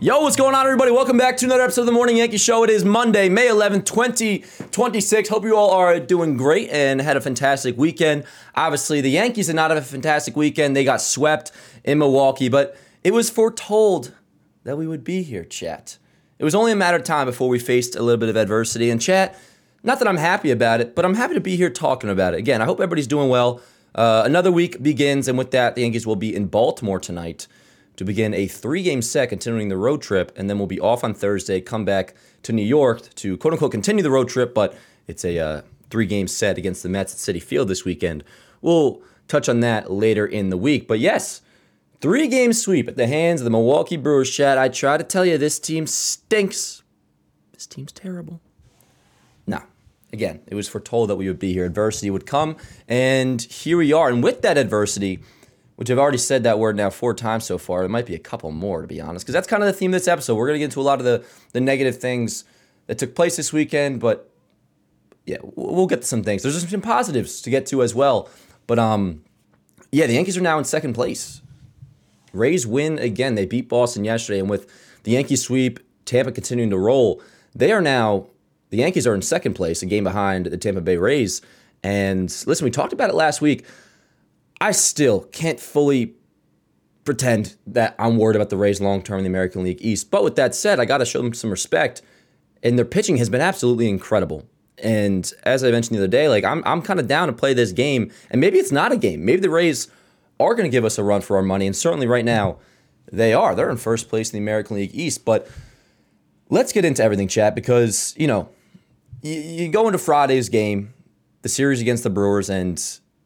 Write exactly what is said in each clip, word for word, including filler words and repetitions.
Yo, what's going on, everybody? Welcome back to another episode of the Morning Yankee Show. It is Monday, May eleventh, twenty twenty-six. Hope you all are doing great and had a fantastic weekend. Obviously, the Yankees did not have a fantastic weekend. They got swept in Milwaukee, but it was foretold that we would be here, chat. It was only a matter of time before we faced a little bit of adversity. And chat, not that I'm happy about it, but I'm happy to be here talking about it. Again, I hope everybody's doing well. Uh, another week begins, and with that, the Yankees will be in Baltimore tonight to begin a three-game set continuing the road trip, and then we'll be off on Thursday, come back to New York to quote-unquote continue the road trip, but it's a uh, three-game set against the Mets at Citi Field this weekend. We'll touch on that later in the week. But yes, three-game sweep at the hands of the Milwaukee Brewers, chat. I try to tell you, this team stinks. This team's terrible. No. Again, it was foretold that we would be here. Adversity would come, and here we are. And with that adversity, which I've already said that word now four times so far. It might be a couple more, to be honest, because that's kind of the theme of this episode. We're going to get into a lot of the, the negative things that took place this weekend, but yeah, we'll get to some things. There's some positives to get to as well. But um, yeah, the Yankees are now in second place. Rays win again. They beat Boston yesterday, and with the Yankee sweep, Tampa continuing to roll, they are now, the Yankees are in second place, a game behind the Tampa Bay Rays. And listen, we talked about it last week. I still can't fully pretend that I'm worried about the Rays long-term in the American League East. But with that said, I got to show them some respect. And their pitching has been absolutely incredible. And as I mentioned the other day, like I'm I'm kind of down to play this game. And maybe it's not a game. Maybe the Rays are going to give us a run for our money. And certainly right now, they are. They're in first place in the American League East. But let's get into everything, chat, because, you know, you, you go into Friday's game, the series against the Brewers, and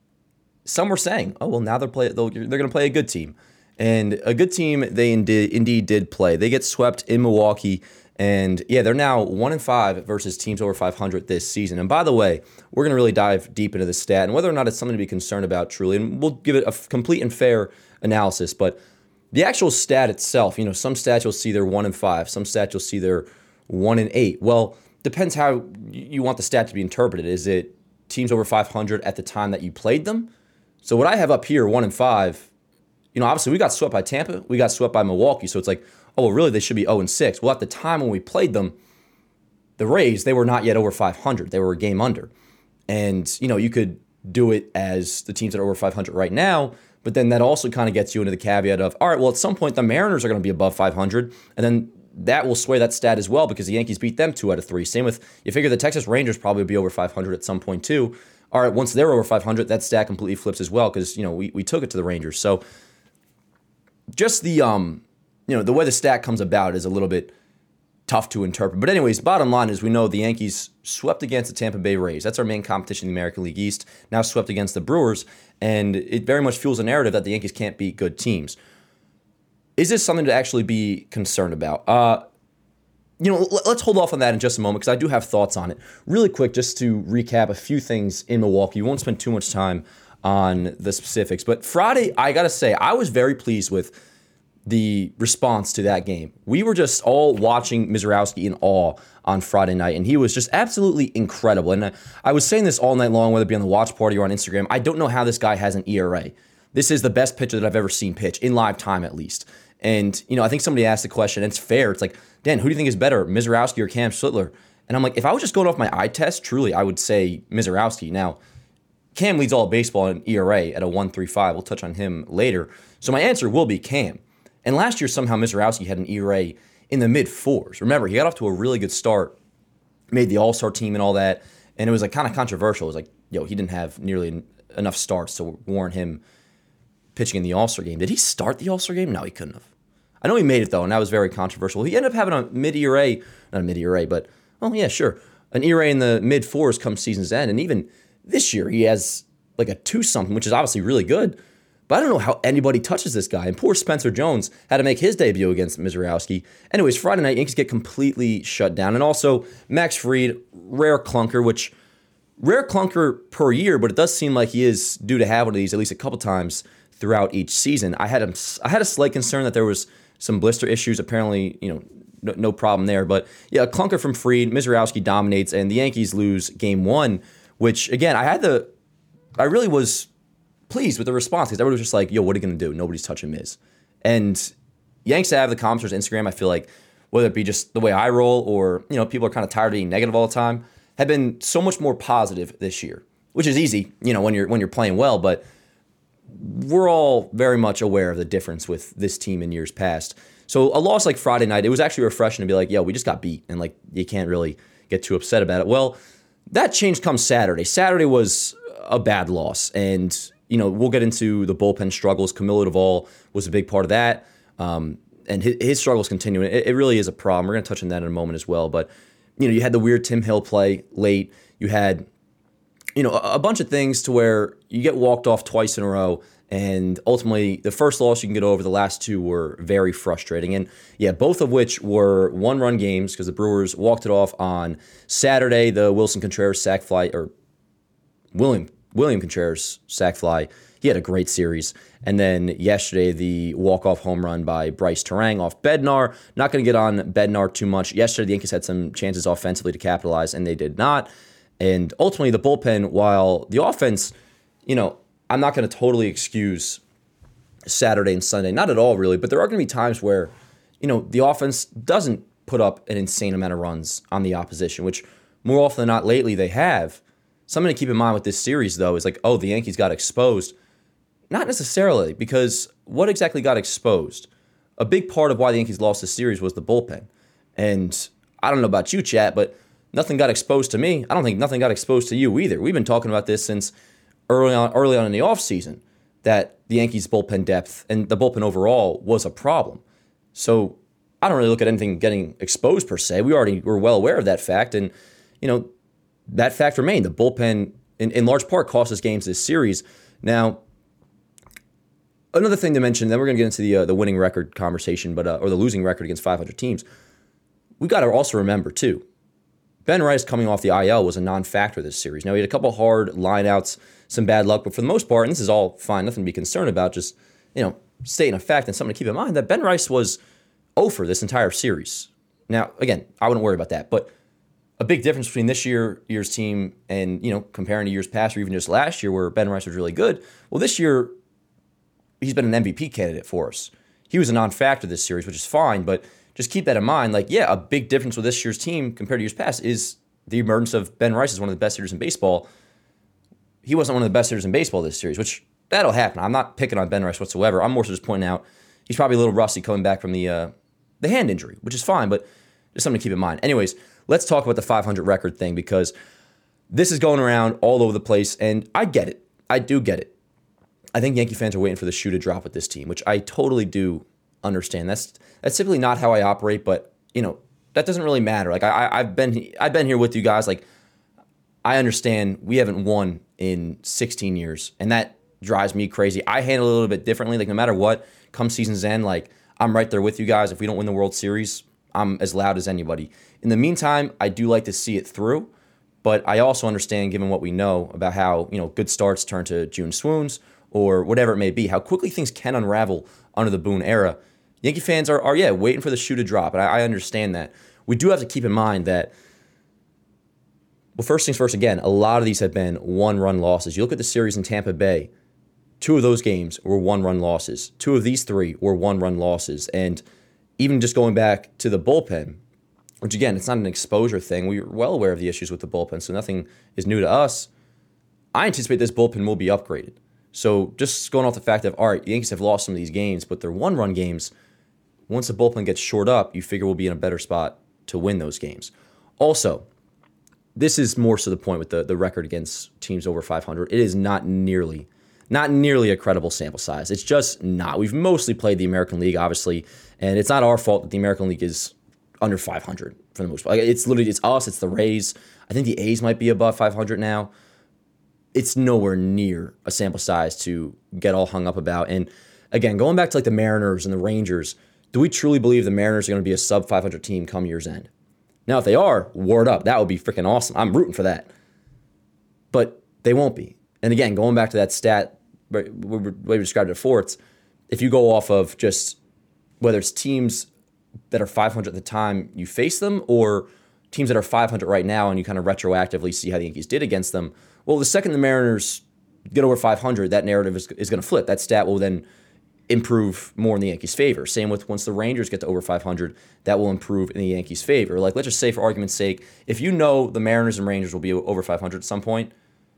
some were saying, oh, well, now they're play, they're going to play a good team. And a good team they indeed, indeed did play. They get swept in Milwaukee. And, yeah, they're now one and five versus teams over five hundred this season. And, by the way, we're going to really dive deep into this stat and whether or not it's something to be concerned about truly. And we'll give it a complete and fair analysis. But the actual stat itself, you know, some stats you'll see they're one and five. Some stats you'll see they're one and eight. Well, depends how you want the stat to be interpreted. Is it teams over five hundred at the time that you played them? So what I have up here, one and five, you know, obviously we got swept by Tampa, we got swept by Milwaukee, so it's like, oh, well, really, they should be oh and six. Well, at the time when we played them, the Rays, they were not yet over five hundred. They were a game under. And, you know, you could do it as the teams that are over five hundred right now, but then that also kind of gets you into the caveat of, all right, well, at some point the Mariners are going to be above five hundred, and then that will sway that stat as well because the Yankees beat them two out of three. Same with, you figure the Texas Rangers probably will be over five hundred at some point too. All right, once they're over five hundred, that stat completely flips as well because, you know, we, we took it to the Rangers. So just the, um, you know, the way the stat comes about is a little bit tough to interpret. But anyways, bottom line is we know the Yankees swept against the Tampa Bay Rays. That's our main competition in the American League East. Now swept against the Brewers, and it very much fuels a narrative that the Yankees can't beat good teams. Is this something to actually be concerned about? Uh, You know, let's hold off on that in just a moment because I do have thoughts on it. Really quick, just to recap a few things in Milwaukee. We won't spend too much time on the specifics. But Friday, I got to say, I was very pleased with the response to that game. We were just all watching Misiorowski in awe on Friday night, and he was just absolutely incredible. And I was saying this all night long, whether it be on the watch party or on Instagram. I don't know how this guy has an E R A. This is the best pitcher that I've ever seen pitch, in live time at least. And, you know, I think somebody asked the question, and it's fair. It's like, Dan, who do you think is better, Misiorowski or Cam Slittler? And I'm like, if I was just going off my eye test, truly, I would say Misiorowski. Now, Cam leads all of baseball in E R A at a one point three five. We'll touch on him later. So my answer will be Cam. And last year, somehow, Misiorowski had an E R A in the mid-fours. Remember, he got off to a really good start, made the All-Star team and all that, and it was like kind of controversial. It was like, yo, he didn't have nearly enough starts to warrant him pitching in the All-Star game. Did he start the All-Star game? No, he couldn't have. I know he made it, though, and that was very controversial. He ended up having a mid-E R A, not a mid-E R A, but, well, yeah, sure, an E R A in the mid-fours come season's end, and even this year he has like a two-something, which is obviously really good, but I don't know how anybody touches this guy, and poor Spencer Jones had to make his debut against Misiorowski. Anyways, Friday night, Yankees get completely shut down, and also Max Fried, rare clunker, which, rare clunker per year, but it does seem like he is due to have one of these at least a couple times throughout each season. I had a, I had a slight concern that there was some blister issues. Apparently, you know, no, no problem there. But yeah, a clunker from Fried. Misiorowski dominates, and the Yankees lose game one, which, again, I had the, I really was pleased with the response because everybody was just like, yo, what are you going to do? Nobody's touching Miz. And Yanks have the commenters Instagram, I feel like, whether it be just the way I roll or, you know, people are kind of tired of being negative all the time, have been so much more positive this year, which is easy, you know, when you're when you're playing well, but we're all very much aware of the difference with this team in years past. So a loss like Friday night, it was actually refreshing to be like, yo, we just got beat, and like you can't really get too upset about it. Well, that change comes Saturday. Saturday was a bad loss, and you know, we'll get into the bullpen struggles. Camilo Doval was a big part of that. Um, and his, his struggles continue. It, it really is a problem. We're going to touch on that in a moment as well. But, you know, you had the weird Tim Hill play late. You had, you know, a, a bunch of things to where you get walked off twice in a row. And ultimately, the first loss you can get over, the last two were very frustrating. And, yeah, both of which were one-run games because the Brewers walked it off on Saturday. The Wilson Contreras sac fly, or William William Contreras sac fly. He had a great series. And then yesterday, the walk-off home run by Bryce Terang off Bednar. Not going to get on Bednar too much. Yesterday, the Yankees had some chances offensively to capitalize, and they did not. And ultimately, the bullpen, while the offense, you know, I'm not going to totally excuse Saturday and Sunday. Not at all, really. But there are going to be times where, you know, the offense doesn't put up an insane amount of runs on the opposition, which more often than not lately they have. Something to keep in mind with this series, though, is like, oh, the Yankees got exposed. Not necessarily, because what exactly got exposed? A big part of why the Yankees lost this series was the bullpen. And I don't know about you, chat, but nothing got exposed to me. I don't think nothing got exposed to you either. We've been talking about this since early on early on in the offseason, that the Yankees' bullpen depth and the bullpen overall was a problem. So I don't really look at anything getting exposed per se. We already were well aware of that fact. And, you know, that fact remained. The bullpen, in, in large part, cost us games this series. Now, another thing to mention, then we're going to get into the uh, the winning record conversation, but uh, or the losing record against five hundred teams. We got to also remember, too, Ben Rice coming off the I L was a non-factor this series. Now, he had a couple hard lineouts, some bad luck, but for the most part, and this is all fine, nothing to be concerned about, just, you know, stating a fact and something to keep in mind, that Ben Rice was oh for this entire series. Now, again, I wouldn't worry about that, but a big difference between this year year's team and, you know, comparing to years past or even just last year where Ben Rice was really good. Well, this year, he's been an M V P candidate for us. He was a non-factor this series, which is fine, but just keep that in mind. Like, yeah, a big difference with this year's team compared to years past is the emergence of Ben Rice as one of the best hitters in baseball. He wasn't one of the best hitters in baseball this series, which that'll happen. I'm not picking on Ben Rice whatsoever. I'm more so just pointing out he's probably a little rusty coming back from the uh, the hand injury, which is fine, but just something to keep in mind. Anyways, let's talk about the five hundred record thing, because this is going around all over the place, and I get it. I do get it. I think Yankee fans are waiting for the shoe to drop with this team, which I totally do understand. That's that's simply not how I operate, but, you know, that doesn't really matter. Like, I, I've been I've been here with you guys. Like, I understand we haven't won in sixteen years, and that drives me crazy. I handle it a little bit differently. Like, no matter what, come season's end, like, I'm right there with you guys. If we don't win the World Series, I'm as loud as anybody. In the meantime, I do like to see it through, but I also understand, given what we know about how, you know, good starts turn to June swoons or whatever it may be, how quickly things can unravel under the Boone era. Yankee fans are, are yeah, waiting for the shoe to drop, and I, I understand that. We do have to keep in mind that, well, first things first, again, a lot of these have been one-run losses. You look at the series in Tampa Bay, two of those games were one-run losses. Two of these three were one-run losses. And even just going back to the bullpen, which, again, it's not an exposure thing. We're well aware of the issues with the bullpen, so nothing is new to us. I anticipate this bullpen will be upgraded. So just going off the fact of, all right, the Yankees have lost some of these games, but they're one-run games. Once the bullpen gets shored up, you figure we'll be in a better spot to win those games. Also, this is more so the point with the, the record against teams over five hundred. It is not nearly, not nearly a credible sample size. It's just not. We've mostly played the American League, obviously, and it's not our fault that the American League is under five hundred for the most part. It's literally, it's us, it's the Rays. I think the A's might be above five hundred now. It's nowhere near a sample size to get all hung up about. And again, going back to like the Mariners and the Rangers, do we truly believe the Mariners are going to be a sub five hundred team come year's end? Now, if they are, word up. That would be freaking awesome. I'm rooting for that. But they won't be. And again, going back to that stat, the way we described it before, it's if you go off of just whether it's teams that are five hundred at the time you face them or teams that are five hundred right now and you kind of retroactively see how the Yankees did against them, well, the second the Mariners get over five hundred, that narrative is, is going to flip. That stat will then improve more in the Yankees' favor. Same with once the Rangers get to over five hundred, that will improve in the Yankees' favor. Like, let's just say, for argument's sake, if you know the Mariners and Rangers will be over five hundred at some point,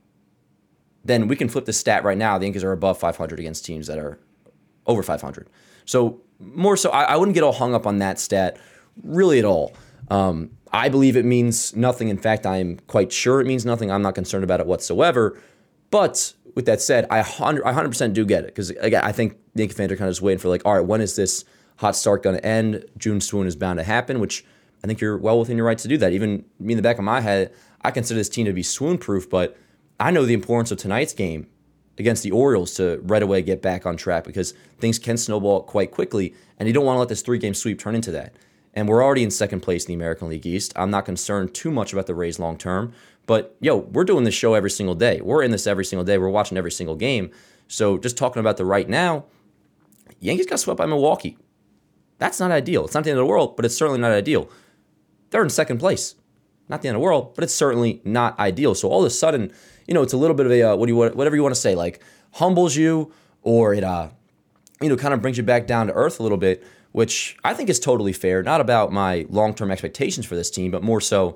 then we can flip the stat right now. The Yankees are above five hundred against teams that are over five hundred. So more so, I, I wouldn't get all hung up on that stat really at all. Um, I believe it means nothing. In fact, I am quite sure it means nothing. I'm not concerned about it whatsoever. But with that said, I one hundred percent do get it, because again, I think the Yankee fans are kind of just waiting for, like, all right, when is this hot start going to end? June swoon is bound to happen, which I think you're well within your right to do that. Even me in the back of my head, I consider this team to be swoon-proof, but I know the importance of tonight's game against the Orioles to right away get back on track, because things can snowball quite quickly, and you don't want to let this three-game sweep turn into that. And we're already in second place in the American League East. I'm not concerned too much about the Rays long term, but yo, we're doing this show every single day. We're in this every single day. We're watching every single game. So just talking about the right now, Yankees got swept by Milwaukee. That's not ideal. It's not the end of the world, but it's certainly not ideal. They're in second place. Not the end of the world, but it's certainly not ideal. So all of a sudden, you know, it's a little bit of a, uh, what do you want, whatever you want to say, like humbles you, or it, uh, you know, kind of brings you back down to earth a little bit, which I think is totally fair. Not about my long-term expectations for this team, but more so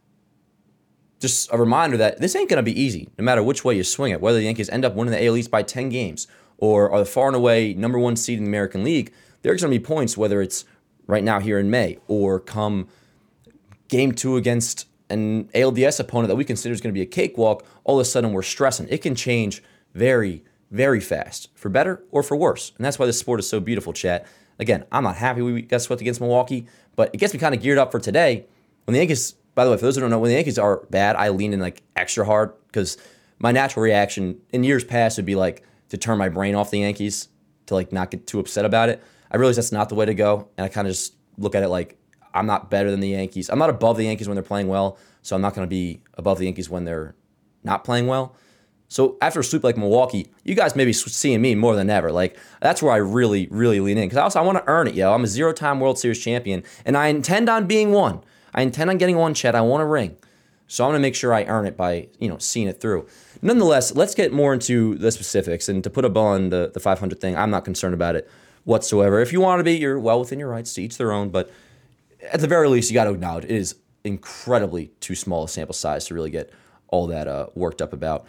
just a reminder that this ain't going to be easy, no matter which way you swing it. Whether the Yankees end up winning the A L East by ten games or are the far and away number one seed in the American League, there's going to be points, whether it's right now here in May or come game two against an A L D S opponent that we consider is going to be a cakewalk, all of a sudden we're stressing. It can change very, very fast, for better or for worse. And that's why this sport is so beautiful, chat. Again, I'm not happy we got swept against Milwaukee, but it gets me kind of geared up for today. When the Yankees, by the way, for those who don't know, when the Yankees are bad, I lean in like extra hard, because my natural reaction in years past would be like to turn my brain off the Yankees, to like not get too upset about it. I realize that's not the way to go, and I kind of just look at it like I'm not better than the Yankees. I'm not above the Yankees when they're playing well, so I'm not going to be above the Yankees when they're not playing well. So after a sweep like Milwaukee, you guys may be seeing me more than ever. Like, that's where I really, really lean in. Because also, I want to earn it, yo. I'm a zero-time World Series champion, and I intend on being one. I intend on getting one, Chet. I want a ring. So I'm going to make sure I earn it by, you know, seeing it through. Nonetheless, let's get more into the specifics. And to put a bow on the, the five hundred thing, I'm not concerned about it whatsoever. If you want to be, you're well within your rights, to each their own. But at the very least, you got to acknowledge it is incredibly too small a sample size to really get all that uh, worked up about.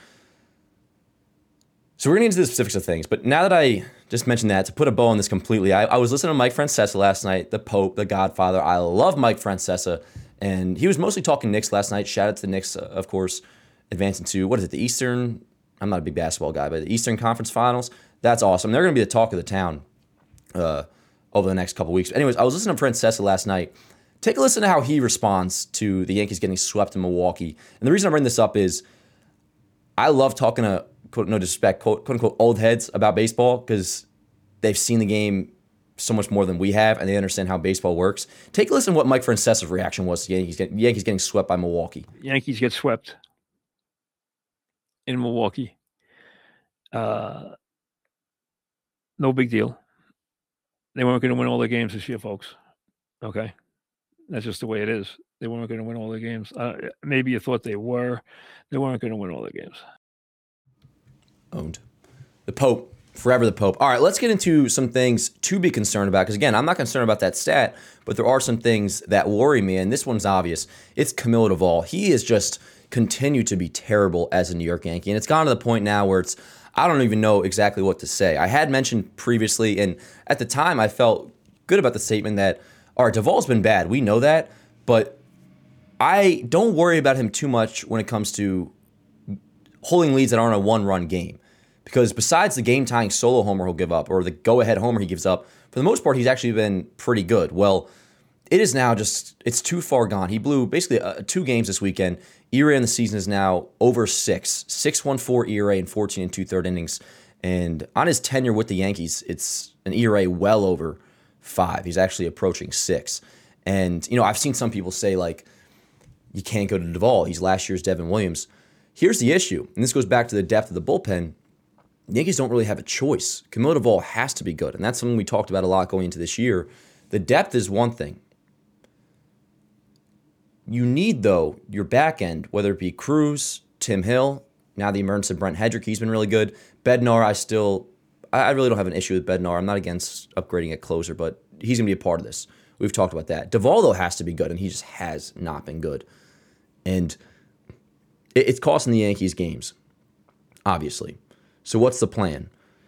So we're getting into the specifics of things, but now that I just mentioned that, to put a bow on this completely, I, I was listening to Mike Francesa last night, the Pope, the Godfather. I love Mike Francesa, and he was mostly talking Knicks last night. Shout out to the Knicks, uh, of course, advancing to, what is it, the Eastern, I'm not a big basketball guy, but the Eastern Conference Finals. That's awesome. They're going to be the talk of the town uh, over the next couple weeks. Anyways, I was listening to Francesa last night. Take a listen to how he responds to the Yankees getting swept in Milwaukee. And the reason I bring this up is I love talking to, quote, no disrespect, quote, quote unquote, old heads about baseball, because they've seen the game so much more than we have, and they understand how baseball works. Take a listen to what Mike Francesa's reaction was to Yankees getting, Yankees getting swept by Milwaukee. Yankees get swept in Milwaukee. Uh, no big deal. They weren't going to win all the games this year, folks. Okay? That's just the way it is. They weren't going to win all the games. Uh, maybe you thought they were. They weren't going to win all the games. Owned. The Pope. Forever the Pope. All right, let's get into some things to be concerned about, because, again, I'm not concerned about that stat, but there are some things that worry me, and this one's obvious. It's Camilo Doval. He has just continued to be terrible as a New York Yankee, and it's gone to the point now where it's, I don't even know exactly what to say. I had mentioned previously, and at the time I felt good about the statement that, all right, Doval's been bad. We know that, but I don't worry about him too much when it comes to holding leads that aren't a one-run game. Because besides the game-tying solo homer he'll give up, or the go-ahead homer he gives up, for the most part, he's actually been pretty good. Well, it is now just, it's too far gone. He blew basically uh, two games this weekend. E R A in the season is now over six. six point one four E R A in fourteen and two-third innings. And on his tenure with the Yankees, it's an E R A well over five. He's actually approaching six. And, you know, I've seen some people say, like, you can't go to Doval. He's last year's Devin Williams. Here's the issue, and this goes back to the depth of the bullpen. The Yankees don't really have a choice. Camilo Doval has to be good, and that's something we talked about a lot going into this year. The depth is one thing. You need, though, your back end, whether it be Cruz, Tim Hill, now the emergence of Brent Hedrick, he's been really good. Bednar, I still, I, I really don't have an issue with Bednar. I'm not against upgrading at closer, but he's going to be a part of this. We've talked about that. Duvall, though, has to be good, and he just has not been good. And it, it's costing the Yankees games, obviously. So what's the plan?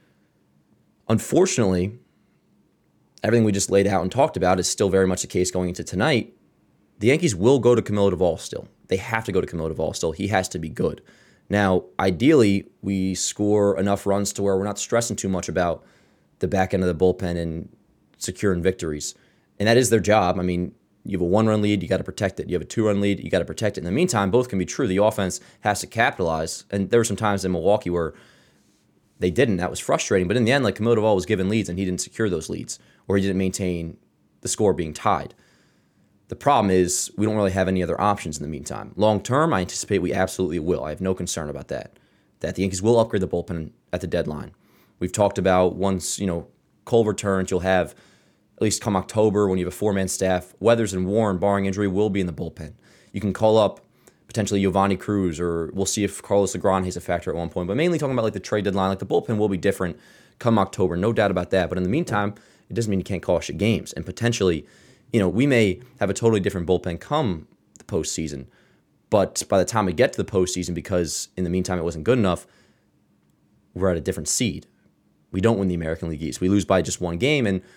Unfortunately, everything we just laid out and talked about is still very much the case going into tonight. The Yankees will go to Camilo Duvall still. They have to go to Camilo Duvall still. He has to be good. Now, ideally, we score enough runs to where we're not stressing too much about the back end of the bullpen and securing victories. And that is their job. I mean, you have a one-run lead, you got to protect it. You have a two-run lead, you got to protect it. In the meantime, both can be true. The offense has to capitalize. And there were some times in Milwaukee where they didn't. That was frustrating. But in the end, like, Camilo Duvall was given leads and he didn't secure those leads, or he didn't maintain the score being tied. The problem is we don't really have any other options in the meantime. Long term, I anticipate we absolutely will. I have no concern about that. That the Yankees will upgrade the bullpen at the deadline. We've talked about once, you know, Cole returns, you'll have, at least come October, when you have a four-man staff, Weathers and Warren, barring injury, will be in the bullpen. You can call up potentially Giovanni Cruz, or we'll see if Carlos Negron has a factor at one point. But mainly talking about like the trade deadline, like the bullpen will be different come October, no doubt about that. But in the meantime, it doesn't mean you can't cost you games. And potentially, you know, we may have a totally different bullpen come the postseason. But by the time we get to the postseason, because in the meantime it wasn't good enough, we're at a different seed. We don't win the American League East. We lose by just one game, and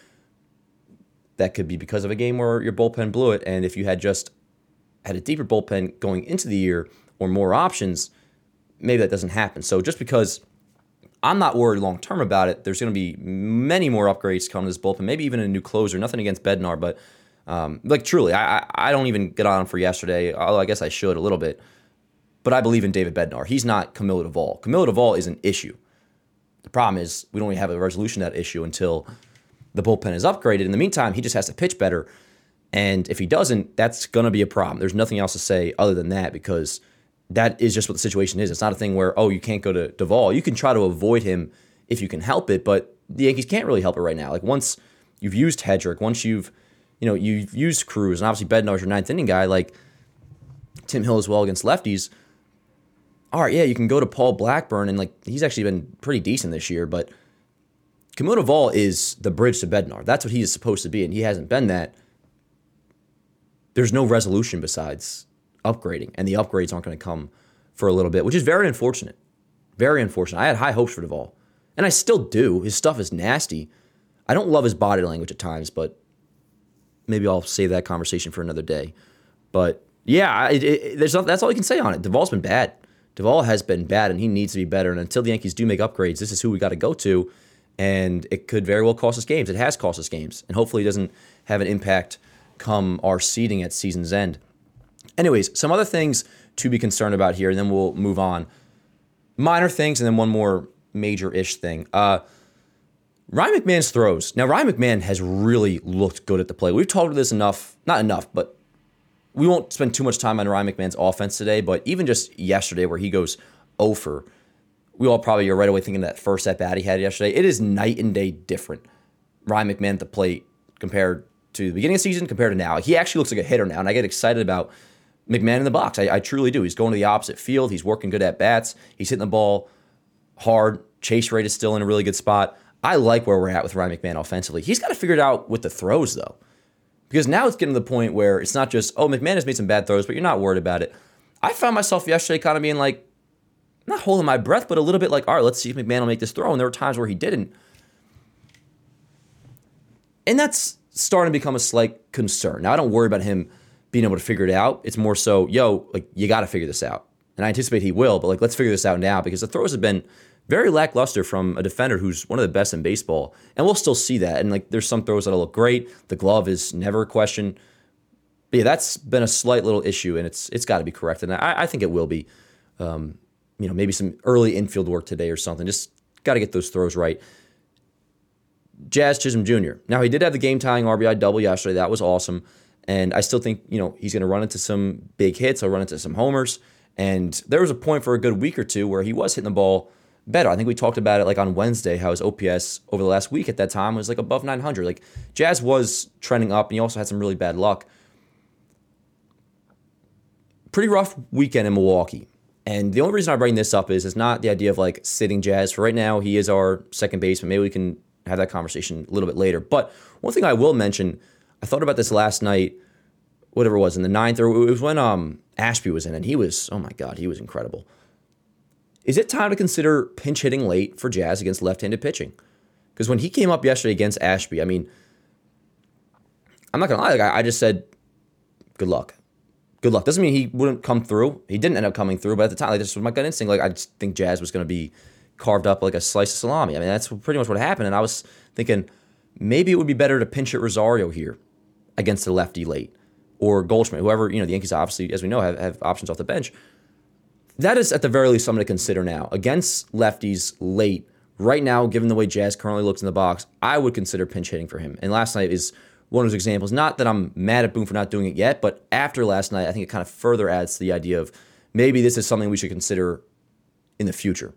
that could be because of a game where your bullpen blew it. And if you had just had a deeper bullpen going into the year or more options, maybe that doesn't happen. So just because I'm not worried long-term about it, there's going to be many more upgrades coming to this bullpen, maybe even a new closer. Nothing against Bednar, but um, like truly, I, I I don't even get on him for yesterday, although I guess I should a little bit. But I believe in David Bednar. He's not Camilo Duvall. Camilo Duvall is an issue. The problem is we don't even have a resolution to that issue until the bullpen is upgraded. In the meantime, he just has to pitch better. And if he doesn't, that's going to be a problem. There's nothing else to say other than that, because that is just what the situation is. It's not a thing where, oh, you can't go to Duvall. You can try to avoid him if you can help it, but the Yankees can't really help it right now. Like once you've used Hedrick, once you've, you know, you've used Cruz, and obviously Bednar's your ninth inning guy, like Tim Hill as well against lefties. All right, yeah, you can go to Paul Blackburn, and like he's actually been pretty decent this year, but Camilo Duvall is the bridge to Bednar. That's what he is supposed to be, and he hasn't been that. There's no resolution besides upgrading, and the upgrades aren't going to come for a little bit, which is very unfortunate. Very unfortunate. I had high hopes for Duvall, and I still do. His stuff is nasty. I don't love his body language at times, but maybe I'll save that conversation for another day. But yeah, it, it, there's not, that's all you can say on it. Duvall's been bad. Duvall has been bad, and he needs to be better. And until the Yankees do make upgrades, this is who we got to go to, and it could very well cost us games. It has cost us games, and hopefully it doesn't have an impact come our seeding at season's end. Anyways, some other things to be concerned about here, and then we'll move on. Minor things, and then one more major-ish thing. Uh, Ryan McMahon's throws. Now, Ryan McMahon has really looked good at the plate. We've talked about this enough, not enough, but we won't spend too much time on Ryan McMahon's offense today, but even just yesterday where he goes oh for, we all probably are right away thinking that first at-bat he had yesterday. It is night and day different. Ryan McMahon at the plate compared to the beginning of the season, compared to now. He actually looks like a hitter now, and I get excited about McMahon in the box. I, I truly do. He's going to the opposite field. He's working good at bats. He's hitting the ball hard. Chase rate is still in a really good spot. I like where we're at with Ryan McMahon offensively. He's got to figure it out with the throws, though. Because now it's getting to the point where it's not just, oh, McMahon has made some bad throws, but you're not worried about it. I found myself yesterday kind of being like, not holding my breath, but a little bit like, all right, let's see if McMahon will make this throw. And there were times where he didn't. And that's starting to become a slight concern. Now, I don't worry about him being able to figure it out. It's more so, yo, like, you got to figure this out. And I anticipate he will, but like, let's figure this out now, because the throws have been very lackluster from a defender who's one of the best in baseball. And we'll still see that. And like, there's some throws that'll look great. The glove is never a question. But yeah, that's been a slight little issue, and it's it's got to be corrected. And I, I think it will be. Um, you know, maybe some early infield work today or something. Just got to get those throws right. Jazz Chisholm Junior Now, he did have the game-tying R B I double yesterday. That was awesome. And I still think, you know, he's going to run into some big hits. He'll run into some homers. And there was a point for a good week or two where he was hitting the ball better. I think we talked about it like on Wednesday, how his O P S over the last week at that time was like above nine hundred. Like, Jazz was trending up, and he also had some really bad luck. Pretty rough weekend in Milwaukee. And the only reason I bring this up is it's not the idea of like sitting Jazz. For right now, he is our second baseman. Maybe we can have that conversation a little bit later. But one thing I will mention, I thought about this last night, whatever it was, in the ninth, or it was when um, Ashby was in, and he was, oh my God, he was incredible. Is it time to consider pinch hitting late for Jazz against left-handed pitching? Because when he came up yesterday against Ashby, I mean, I'm not going to lie, like I, I just said, good luck. Good luck. Doesn't mean he wouldn't come through. He didn't end up coming through, but at the time, like, this was my gut instinct. Like, I just think Jazz was going to be carved up like a slice of salami. I mean, that's pretty much what happened. And I was thinking maybe it would be better to pinch hit Rosario here against the lefty late, or Goldschmidt, whoever, you know, the Yankees obviously, as we know, have, have options off the bench. That is at the very least something to consider now. Against lefties late, right now, given the way Jazz currently looks in the box, I would consider pinch hitting for him. And last night is one of those examples. Not that I'm mad at Boone for not doing it yet, but after last night, I think it kind of further adds to the idea of maybe this is something we should consider in the future.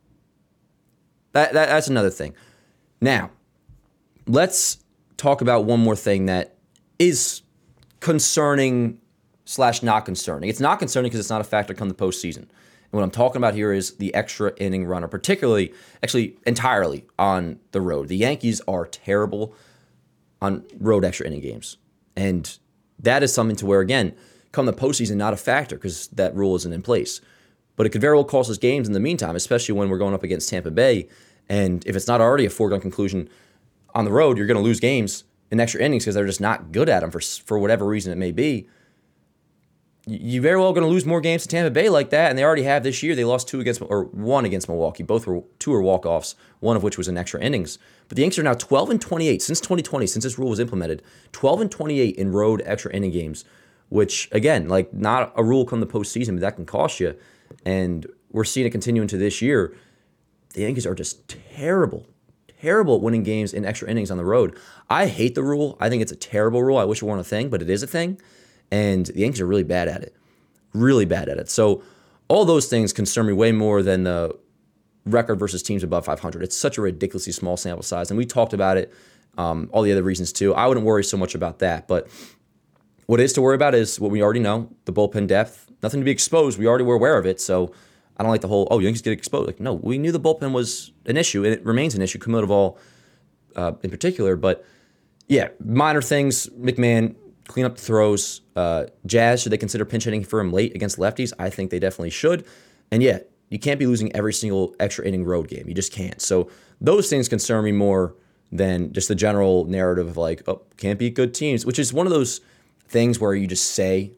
That, that That's another thing. Now, let's talk about one more thing that is concerning slash not concerning. It's not concerning because it's not a factor come the postseason. And what I'm talking about here is the extra inning runner, particularly, actually entirely on the road. The Yankees are terrible on road extra inning games. And that is something to where, again, come the postseason, not a factor because that rule isn't in place. But it could very well cost us games in the meantime, especially when we're going up against Tampa Bay. And if it's not already a foregone conclusion on the road, you're going to lose games in extra innings because they're just not good at them for, for whatever reason it may be. You very well going to lose more games to Tampa Bay like that, and they already have this year. They lost two against, or one against Milwaukee. Both were two were walk-offs, one of which was in extra innings. But the Yankees are now twelve and twenty-eight since twenty twenty, since this rule was implemented. twelve and twenty-eight in road extra inning games, which again, like not a rule come the postseason, but that can cost you. And we're seeing it continue into this year. The Yankees are just terrible, terrible at winning games in extra innings on the road. I hate the rule. I think it's a terrible rule. I wish it weren't a thing, but it is a thing. And the Yankees are really bad at it. Really bad at it. So all those things concern me way more than the record versus teams above five hundred. It's such a ridiculously small sample size. And we talked about it, um, all the other reasons too. I wouldn't worry so much about that. But what is to worry about is what we already know, the bullpen depth. Nothing to be exposed. We already were aware of it. So I don't like the whole, oh, Yankees get exposed. Like, no, we knew the bullpen was an issue, and it remains an issue, Camilo Doval uh, in particular. But yeah, minor things, McMahon, clean up the throws. Uh, Jazz, should they consider pinch hitting for him late against lefties? I think they definitely should. And yeah, you can't be losing every single extra inning road game. You just can't. So those things concern me more than just the general narrative of like, oh, can't beat good teams, which is one of those things where you just say,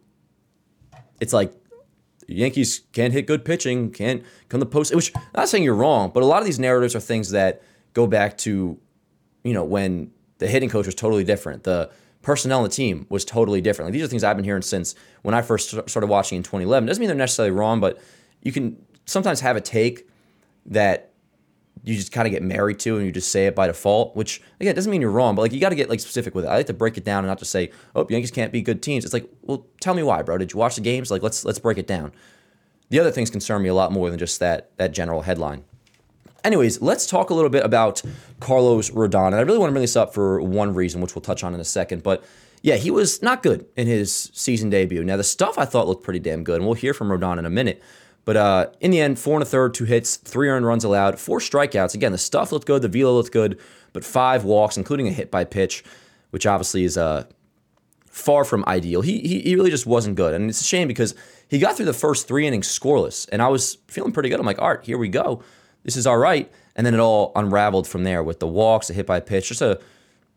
it's like, Yankees can't hit good pitching, can't come the post. Which, I'm not saying you're wrong, but a lot of these narratives are things that go back to, you know, when the hitting coach was totally different. The personnel on the team was totally different. Like, these are things I've been hearing since when I first started watching in twenty eleven. Doesn't mean they're necessarily wrong, but you can sometimes have a take that you just kind of get married to and you just say it by default, which, again, doesn't mean you're wrong, but like you got to get like specific with it. I like to break it down and not just say, oh, Yankees can't beat good teams. It's like, well, tell me why, bro. Did you watch the games? Like, let's let's break it down. The other things concern me a lot more than just that that general headline. Anyways, let's talk a little bit about Carlos Rodon. And I really want to bring this up for one reason, which we'll touch on in a second. But yeah, he was not good in his season debut. Now, the stuff I thought looked pretty damn good, and we'll hear from Rodon in a minute. But uh, in the end, four and a third, two hits, three earned runs allowed, four strikeouts. Again, the stuff looked good, the velo looked good, but five walks, including a hit by pitch, which obviously is uh, far from ideal. He, he he really just wasn't good, and it's a shame because he got through the first three innings scoreless, and I was feeling pretty good. I'm like, all right, here we go. This is all right. And then it all unraveled from there with the walks, a hit by pitch, just a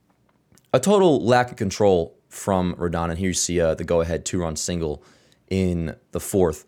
a total lack of control from Rodon. And here you see uh, the go-ahead two-run single in the fourth.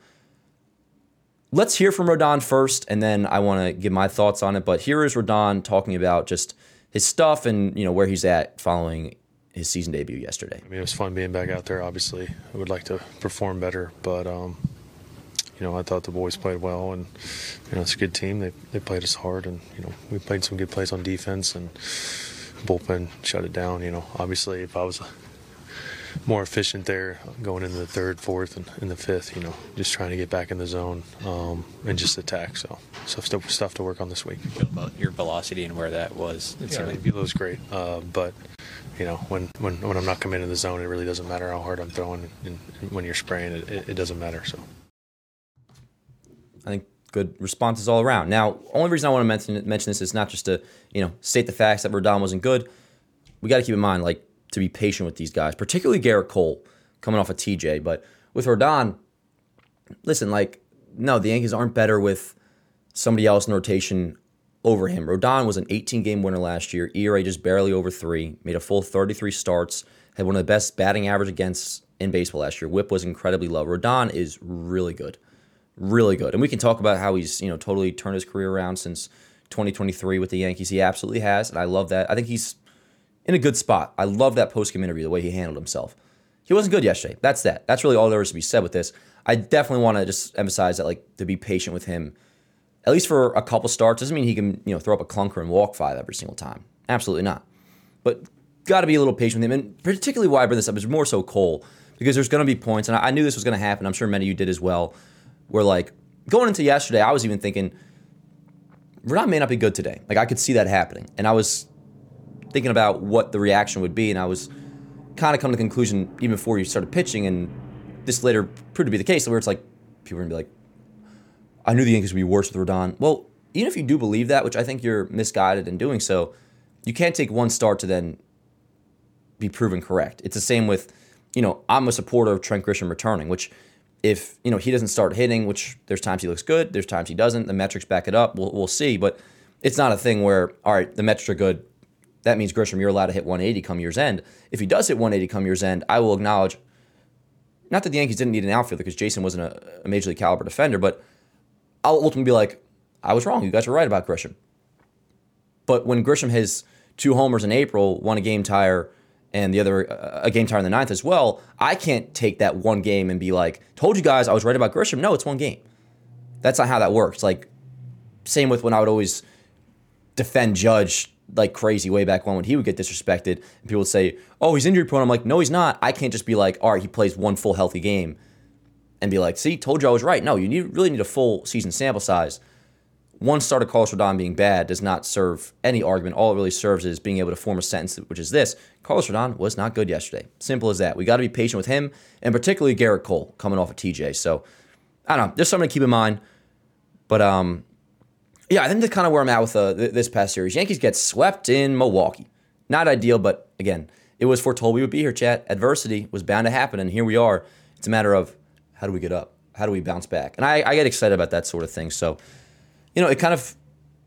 Let's hear from Rodon first, and then I want to give my thoughts on it. But here is Rodon talking about just his stuff and, you know, where he's at following his season debut yesterday. I mean, it was fun being back out there. Obviously, I would like to perform better, but um, you know, I thought the boys played well, and you know, it's a good team. They they played us hard, and you know, we played some good plays on defense, and bullpen shut it down. You know, obviously, if I was more efficient there going into the third, fourth, and in the fifth, you know, just trying to get back in the zone um, and just attack. So, so stuff, stuff to work on this week. About your velocity and where that was. Yeah, the velo's great, uh, but you know, when, when when I'm not coming into the zone, it really doesn't matter how hard I'm throwing. And, and when you're spraying, it, it, it doesn't matter. So. I think good responses all around. Now, only reason I want to mention mention this is not just to, you know, state the facts that Rodon wasn't good. We got to keep in mind, like, to be patient with these guys, particularly Garrett Cole coming off of T J. But with Rodon, listen, like, no, the Yankees aren't better with somebody else in rotation over him. Rodon was an eighteen-game winner last year, E R A just barely over three, made a full thirty-three starts, had one of the best batting average against in baseball last year. Whip was incredibly low. Rodon is really good, really good. And we can talk about how he's, you know, totally turned his career around since twenty twenty-three with the Yankees. He absolutely has, and I love that. I think he's in a good spot. I love that post-game interview, the way he handled himself. He wasn't good yesterday. That's that. That's really all there is to be said with this. I definitely want to just emphasize that, like, to be patient with him, at least for a couple starts. Doesn't mean he can, you know, throw up a clunker and walk five every single time. Absolutely not. But got to be a little patient with him. And particularly why I bring this up is more so Cole, because there's going to be points, and I knew this was going to happen. I'm sure many of you did as well, where, like, going into yesterday, I was even thinking, Rodon may not be good today. Like, I could see that happening. And I was thinking about what the reaction would be, and I was kind of coming to the conclusion even before you started pitching, and this later proved to be the case, where it's like, people are going to be like, I knew the Yankees would be worse with Rodon. Well, even if you do believe that, which I think you're misguided in doing so, you can't take one start to then be proven correct. It's the same with, you know, I'm a supporter of Trent Grisham returning, which if, you know, he doesn't start hitting, which there's times he looks good, there's times he doesn't, the metrics back it up, we'll, we'll see. But it's not a thing where, all right, the metrics are good, that means Grisham, you're allowed to hit one eighty come year's end. If he does hit one eighty come year's end, I will acknowledge, not that the Yankees didn't need an outfielder because Jason wasn't a, a major league caliber defender, but I'll ultimately be like, I was wrong. You guys were right about Grisham. But when Grisham has two homers in April, one a game tire, and the other uh, a game tire in the ninth as well, I can't take that one game and be like, told you guys I was right about Grisham. No, it's one game. That's not how that works. Like, same with when I would always defend Judge like crazy way back when when he would get disrespected, and people would say, oh, he's injury prone. I'm like, no, he's not. I can't just be like, all right, he plays one full healthy game and be like, see, told you I was right. No, you need, really need a full season sample size. One start of Carlos Rodon being bad does not serve any argument. All it really serves is being able to form a sentence, which is this: Carlos Rodon was not good yesterday. Simple as that. We got to be patient with him, and particularly Garrett Cole coming off of T J. So, I don't know. There's something to keep in mind. But, um, yeah, I think that's kind of where I'm at with uh, th- this past series. Yankees get swept in Milwaukee. Not ideal, but, again, it was foretold we would be here, chat. Adversity was bound to happen, and here we are. It's a matter of, how do we get up? How do we bounce back? And I, I get excited about that sort of thing. So, you know, it kind of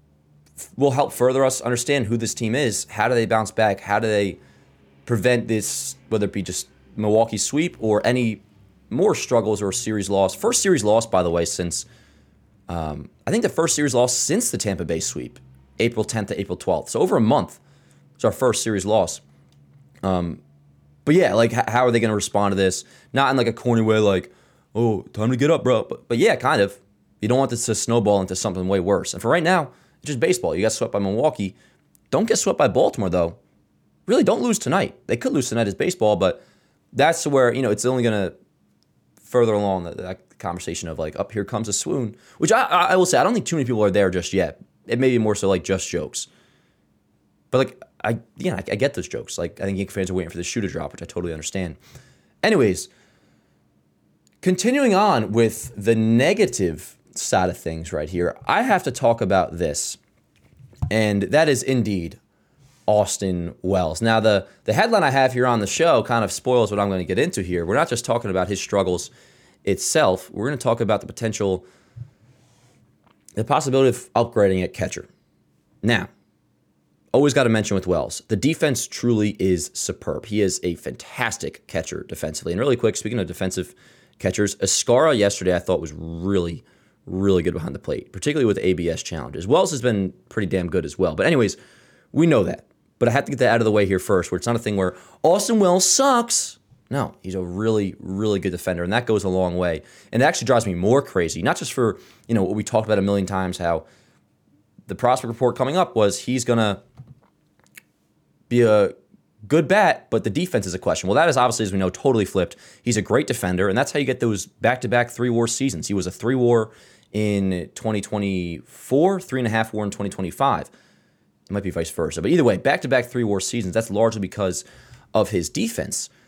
will help further us understand who this team is. How do they bounce back? How do they prevent this, whether it be just Milwaukee sweep or any more struggles or series loss? First series loss, by the way, since um, I think the first series loss since the Tampa Bay sweep, April tenth to April twelfth. So over a month was our first series loss. Um, but yeah, like, how are they going to respond to this? Not in like a corny way, like, oh, time to get up, bro. But, but yeah, kind of. You don't want this to snowball into something way worse. And for right now, it's just baseball. You got swept by Milwaukee. Don't get swept by Baltimore, though. Really, don't lose tonight. They could lose tonight as baseball, but that's where, you know, it's only going to further along that, that conversation of, like, up here comes a swoon, which I, I will say, I don't think too many people are there just yet. It may be more so, like, just jokes. But, like, I, yeah, I, I get those jokes. Like, I think Yankee fans are waiting for the shoe to drop, which I totally understand. Anyways, continuing on with the negative side of things right here, I have to talk about this, and that is indeed Austin Wells. Now, the, the headline I have here on the show kind of spoils what I'm going to get into here. We're not just talking about his struggles itself. We're going to talk about the potential, the possibility of upgrading at catcher. Now, always got to mention with Wells, the defense truly is superb. He is a fantastic catcher defensively. And really quick, speaking of defensive catchers, Escara yesterday I thought was really, really good behind the plate, particularly with A B S challenges. Wells has been pretty damn good as well. But anyways, we know that. But I have to get that out of the way here first, where it's not a thing where Austin Wells sucks. No, he's a really, really good defender, and that goes a long way. And it actually drives me more crazy, not just for, you know, what we talked about a million times, how the prospect report coming up was he's going to be a good bat, but the defense is a question. Well, that is obviously, as we know, totally flipped. He's a great defender, and that's how you get those back-to-back three-war seasons. He was a three-war in twenty twenty-four, three-and-a-half war in twenty twenty-five. It might be vice versa. But either way, back-to-back three-war seasons, that's largely because of his defense.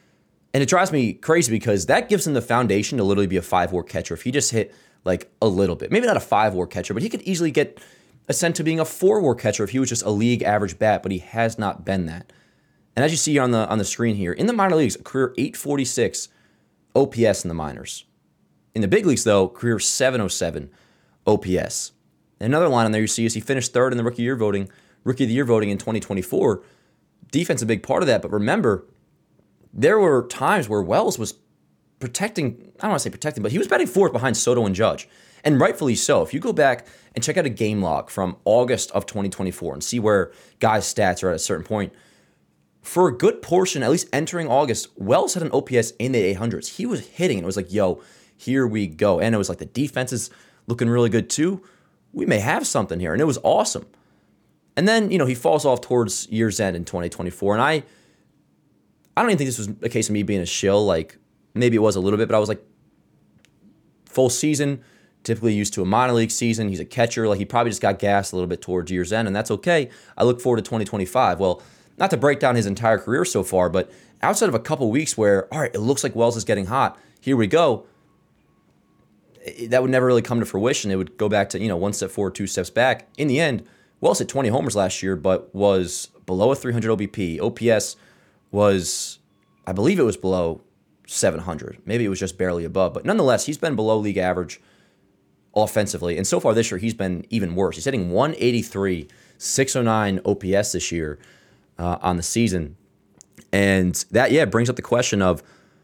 And it drives me crazy because that gives him the foundation to literally be a five-war catcher. If he just hit like a little bit, maybe not a five-war catcher, but he could easily get ascend to being a four-war catcher if he was just a league average bat, but he has not been that. And as you see on the on the screen here, in the minor leagues, a career eight forty-six O P S in the minors. In the big leagues, though, career seven oh seven O P S. And another line on there you see is he finished third in the rookie year voting, rookie of the year voting in twenty twenty-four. Defense a big part of that, but remember, there were times where Wells was protecting, I don't want to say protecting, but he was batting fourth behind Soto and Judge. And rightfully so. If you go back and check out a game log from August of twenty twenty-four and see where guys' stats are at a certain point, for a good portion, at least entering August, Wells had an O P S in the eight hundreds. He was hitting, and it was like, yo, here we go. And it was like the defense is looking really good too. We may have something here. And it was awesome. And then, you know, he falls off towards year's end in twenty twenty-four. And I I don't even think this was a case of me being a shill. Like, maybe it was a little bit, but I was like, full season, typically used to a minor league season. He's a catcher. Like, he probably just got gassed a little bit towards year's end, and that's okay. I look forward to twenty twenty-five. Well, not to break down his entire career so far, but outside of a couple weeks where, all right, it looks like Wells is getting hot, here we go, that would never really come to fruition. It would go back to, you know, one step forward, two steps back. In the end, Wells hit twenty homers last year, but was below a three hundred O B P. O P S was, I believe it was below seven hundred. Maybe it was just barely above. But nonetheless, he's been below league average offensively. And so far this year, he's been even worse. He's hitting one eighty-three, six oh nine O P S this year uh, on the season. And that, yeah, brings up the question of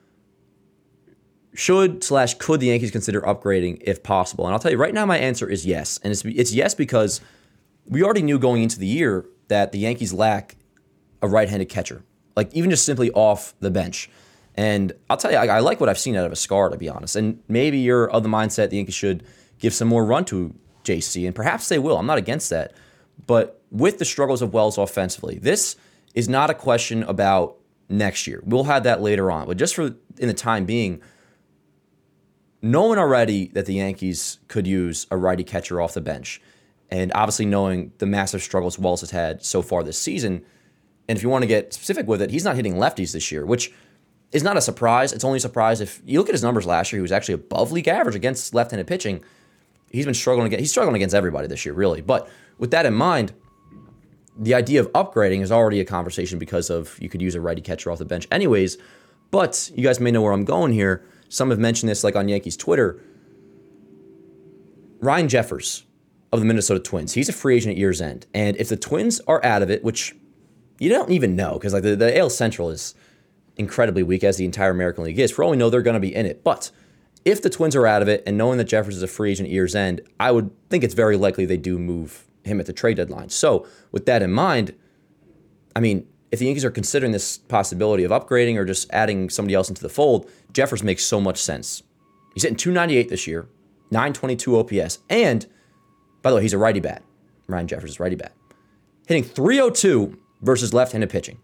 should slash could the Yankees consider upgrading if possible? And I'll tell you right now, my answer is yes. And it's, it's yes because we already knew going into the year that the Yankees lack a right-handed catcher, like even just simply off the bench. And I'll tell you, I, I like what I've seen out of Escar, to be honest. And maybe you're of the mindset the Yankees should give some more run to J C, and perhaps they will. I'm not against that. But with the struggles of Wells offensively, this is not a question about next year. We'll have that later on. But just for in the time being, knowing already that the Yankees could use a righty catcher off the bench, and obviously knowing the massive struggles Wells has had so far this season, and if you want to get specific with it, he's not hitting lefties this year, which is not a surprise. It's only a surprise if you look at his numbers last year. He was actually above league average against left-handed pitching. He's been struggling against, he's struggling against everybody this year, really. But with that in mind, the idea of upgrading is already a conversation because of you could use a righty catcher off the bench anyways. But you guys may know where I'm going here. Some have mentioned this like on Yankees Twitter. Ryan Jeffers of the Minnesota Twins, he's a free agent at year's end. And if the Twins are out of it, which you don't even know because like the, the A L Central is incredibly weak as the entire American League is. For all we know, they're going to be in it. But if the Twins are out of it and knowing that Jeffers is a free agent at year's end, I would think it's very likely they do move him at the trade deadline. So with that in mind, I mean, if the Yankees are considering this possibility of upgrading or just adding somebody else into the fold, Jeffers makes so much sense. He's hitting two ninety-eight this year, nine twenty-two O P S, and by the way, he's a righty bat. Ryan Jeffers is righty bat. Hitting three oh two versus left-handed pitching.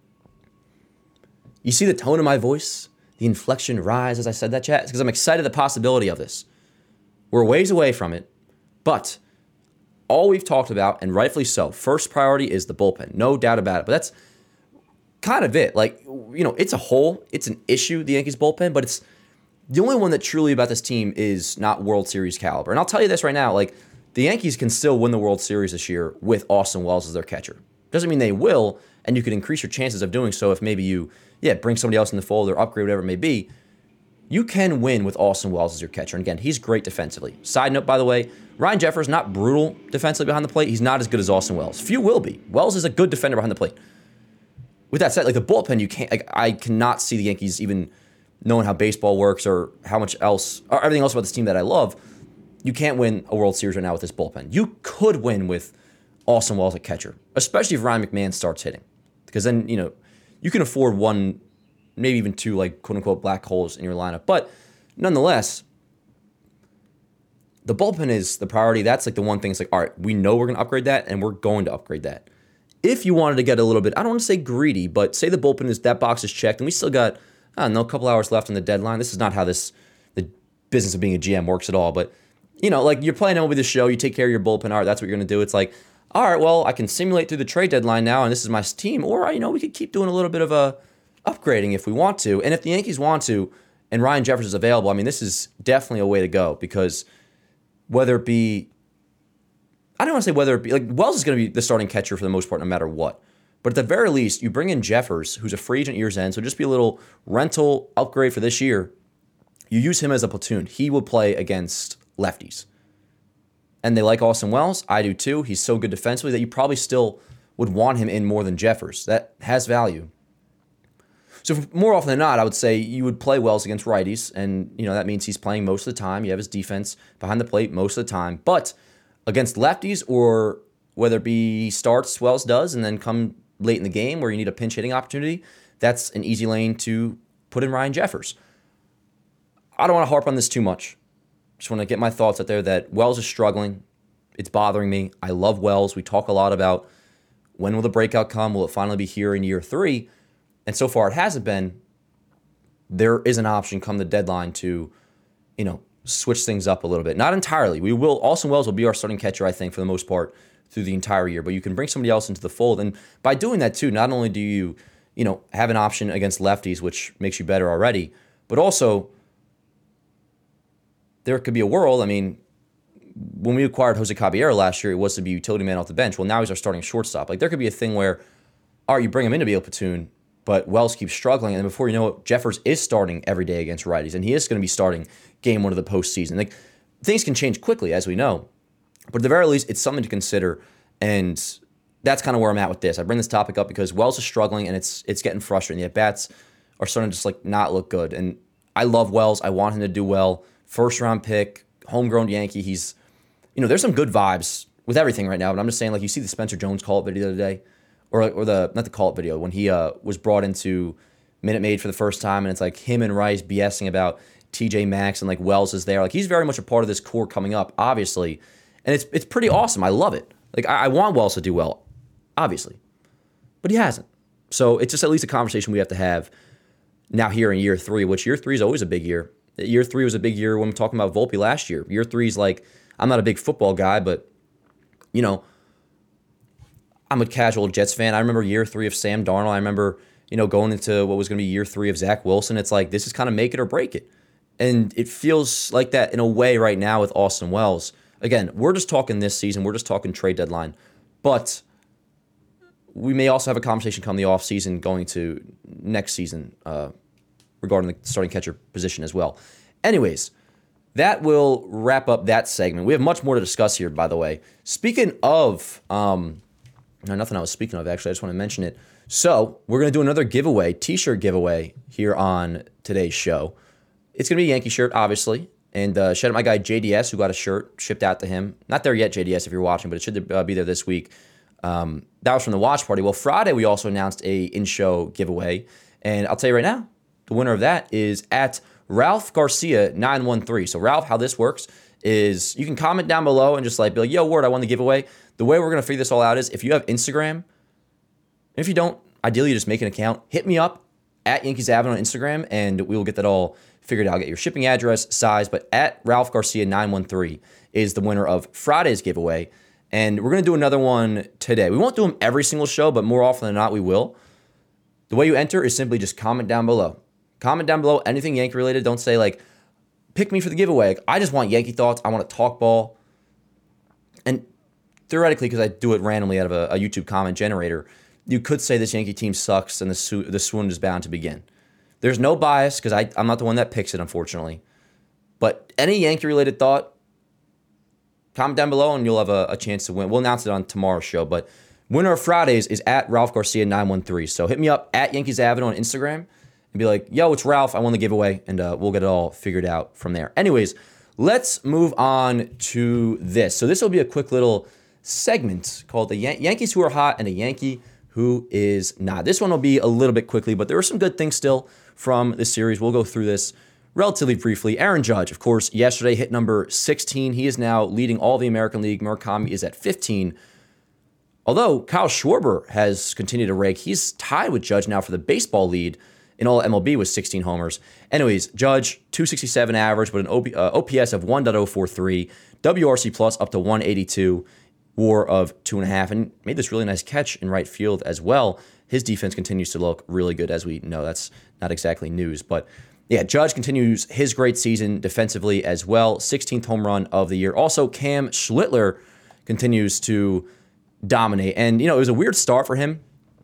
You see the tone of my voice, the inflection rise as I said that, chat? It's because I'm excited at the possibility of this. We're ways away from it, but all we've talked about, and rightfully so, first priority is the bullpen. No doubt about it. But that's kind of it. Like, you know, it's a hole. It's an issue, the Yankees bullpen, but it's the only one that truly about this team is not World Series caliber. And I'll tell you this right now, like, the Yankees can still win the World Series this year with Austin Wells as their catcher. Doesn't mean they will, and you can increase your chances of doing so if maybe you, yeah, bring somebody else in the fold or upgrade, whatever it may be. You can win with Austin Wells as your catcher. And again, he's great defensively. Side note, by the way, Ryan Jeffers, not brutal defensively behind the plate. He's not as good as Austin Wells. Few will be. Wells is a good defender behind the plate. With that said, like the bullpen, you can't, like, I cannot see the Yankees even knowing how baseball works or how much else, or everything else about this team that I love. You can't win a World Series right now with this bullpen. You could win with Austin Wells at catcher, especially if Ryan McMahon starts hitting. Because then, you know, you can afford one, maybe even two, like, quote-unquote, black holes in your lineup. But nonetheless, the bullpen is the priority. That's, like, the one thing. It's like, all right, we know we're going to upgrade that, and we're going to upgrade that. If you wanted to get a little bit, I don't want to say greedy, but say the bullpen is, that box is checked, and we still got, I don't know, a couple hours left on the deadline. This is not how this, the business of being a G M works at all. But, you know, like, you're playing over the show, you take care of your bullpen, all right, that's what you're going to do. It's like, all right, well, I can simulate through the trade deadline now, and this is my team. Or, you know, we could keep doing a little bit of a, upgrading if we want to. And if the Yankees want to, and Ryan Jeffers is available, I mean, this is definitely a way to go because whether it be, I don't want to say whether it be, like Wells is going to be the starting catcher for the most part no matter what. But at the very least, you bring in Jeffers, who's a free agent year's end, so just be a little rental upgrade for this year. You use him as a platoon. He will play against lefties. And they like Austin Wells. I do too. He's so good defensively that you probably still would want him in more than Jeffers. That has value. So for, more often than not, I would say you would play Wells against righties, and you know that means he's playing most of the time. You have his defense behind the plate most of the time. But against lefties, or whether it be he starts, Wells does, and then come late in the game where you need a pinch hitting opportunity, that's an easy lane to put in Ryan Jeffers. I don't want to harp on this too much. Just want to get my thoughts out there that Wells is struggling. It's bothering me. I love Wells. We talk a lot about when will the breakout come? Will it finally be here in year three? And so far it hasn't been. There is an option come the deadline to, you know, switch things up a little bit. Not entirely. We will. Austin Wells will be our starting catcher, I think, for the most part through the entire year. But you can bring somebody else into the fold. And by doing that too, not only do you, you know, have an option against lefties, which makes you better already, but also there could be a world, I mean, when we acquired Jose Caballero last year, it was to be utility man off the bench. Well, now he's our starting shortstop. Like, there could be a thing where, all right, you bring him in to be a platoon, but Wells keeps struggling, and before you know it, Jeffers is starting every day against righties, and he is going to be starting game one of the postseason. Like, things can change quickly, as we know, but at the very least, it's something to consider, and that's kind of where I'm at with this. I bring this topic up because Wells is struggling, and it's it's getting frustrating. The at-bats are starting to just, like, not look good, and I love Wells. I want him to do well. First-round pick, homegrown Yankee. He's, you know, there's some good vibes with everything right now, but I'm just saying, like, you see the Spencer Jones call-up video the other day, or or the, not the call-up video, when he uh, was brought into Minute Maid for the first time, and it's like him and Rice BSing about T J Maxx, and like Wells is there. Like, he's very much a part of this core coming up, obviously, and it's it's pretty awesome. I love it. Like, I, I want Wells to do well, obviously, but he hasn't. So it's just at least a conversation we have to have now here in year three, which year three is always a big year. Year three was a big year when we're talking about Volpe last year. Year three is like, I'm not a big football guy, but, you know, I'm a casual Jets fan. I remember year three of Sam Darnold. I remember, you know, going into what was going to be year three of Zach Wilson. It's like, this is kind of make it or break it. And it feels like that in a way right now with Austin Wells. Again, we're just talking this season. We're just talking trade deadline. But we may also have a conversation come the offseason going to next season uh, regarding the starting catcher position as well. Anyways, that will wrap up that segment. We have much more to discuss here, by the way. Speaking of, um, no, nothing I was speaking of, actually. I just want to mention it. So we're going to do another giveaway, t-shirt giveaway here on today's show. It's going to be a Yankee shirt, obviously. And uh, shout out my guy J D S, who got a shirt shipped out to him. Not there yet, J D S, if you're watching, but it should uh, be there this week. Um, that was from the watch party. Well, Friday, we also announced a in-show giveaway. And I'll tell you right now, the winner of that is at Ralph Garcia nine one three. So Ralph, how this works is you can comment down below and just like be like, yo, word, I won the giveaway. The way we're going to figure this all out is if you have Instagram, if you don't, ideally you just make an account, hit me up at Yankees Avenue on Instagram, and we will get that all figured out. I'll get your shipping address, size, but at Ralph Garcia nine one three is the winner of Friday's giveaway. And we're going to do another one today. We won't do them every single show, but more often than not, we will. The way you enter is simply just comment down below. Comment down below anything Yankee related. Don't say like, pick me for the giveaway. I just want Yankee thoughts. I want to talk ball. And theoretically, because I do it randomly out of a, a YouTube comment generator, you could say this Yankee team sucks and the, su- the swoon is bound to begin. There's no bias because I'm not the one that picks it, unfortunately. But any Yankee related thought, comment down below and you'll have a, a chance to win. We'll announce it on tomorrow's show. But winner of Fridays is at Ralph Garcia nine one three. So hit me up at Yankees Avenue on Instagram and be like, yo, it's Ralph. I won the giveaway, and uh, we'll get it all figured out from there. Anyways, let's move on to this. So this will be a quick little segment called the Yan- Yankees Who Are Hot and a Yankee Who Is Not. This one will be a little bit quickly, but there are some good things still from this series. We'll go through this relatively briefly. Aaron Judge, of course, yesterday hit number sixteen. He is now leading all the American League. Murakami is at fifteen. Although Kyle Schwarber has continued to rake, he's tied with Judge now for the baseball lead in all M L B with sixteen homers. Anyways, Judge, two sixty-seven average, but an O P, uh, O P S of one point oh four three, W R C plus up to one eighty-two, WAR of two point five, and made this really nice catch in right field as well his defense continues to look really good, as we know. That's not exactly news. But yeah, Judge continues his great season defensively as well. sixteenth home run of the year. Also, Cam Schlittler continues to dominate. And, you know, it was a weird start for him,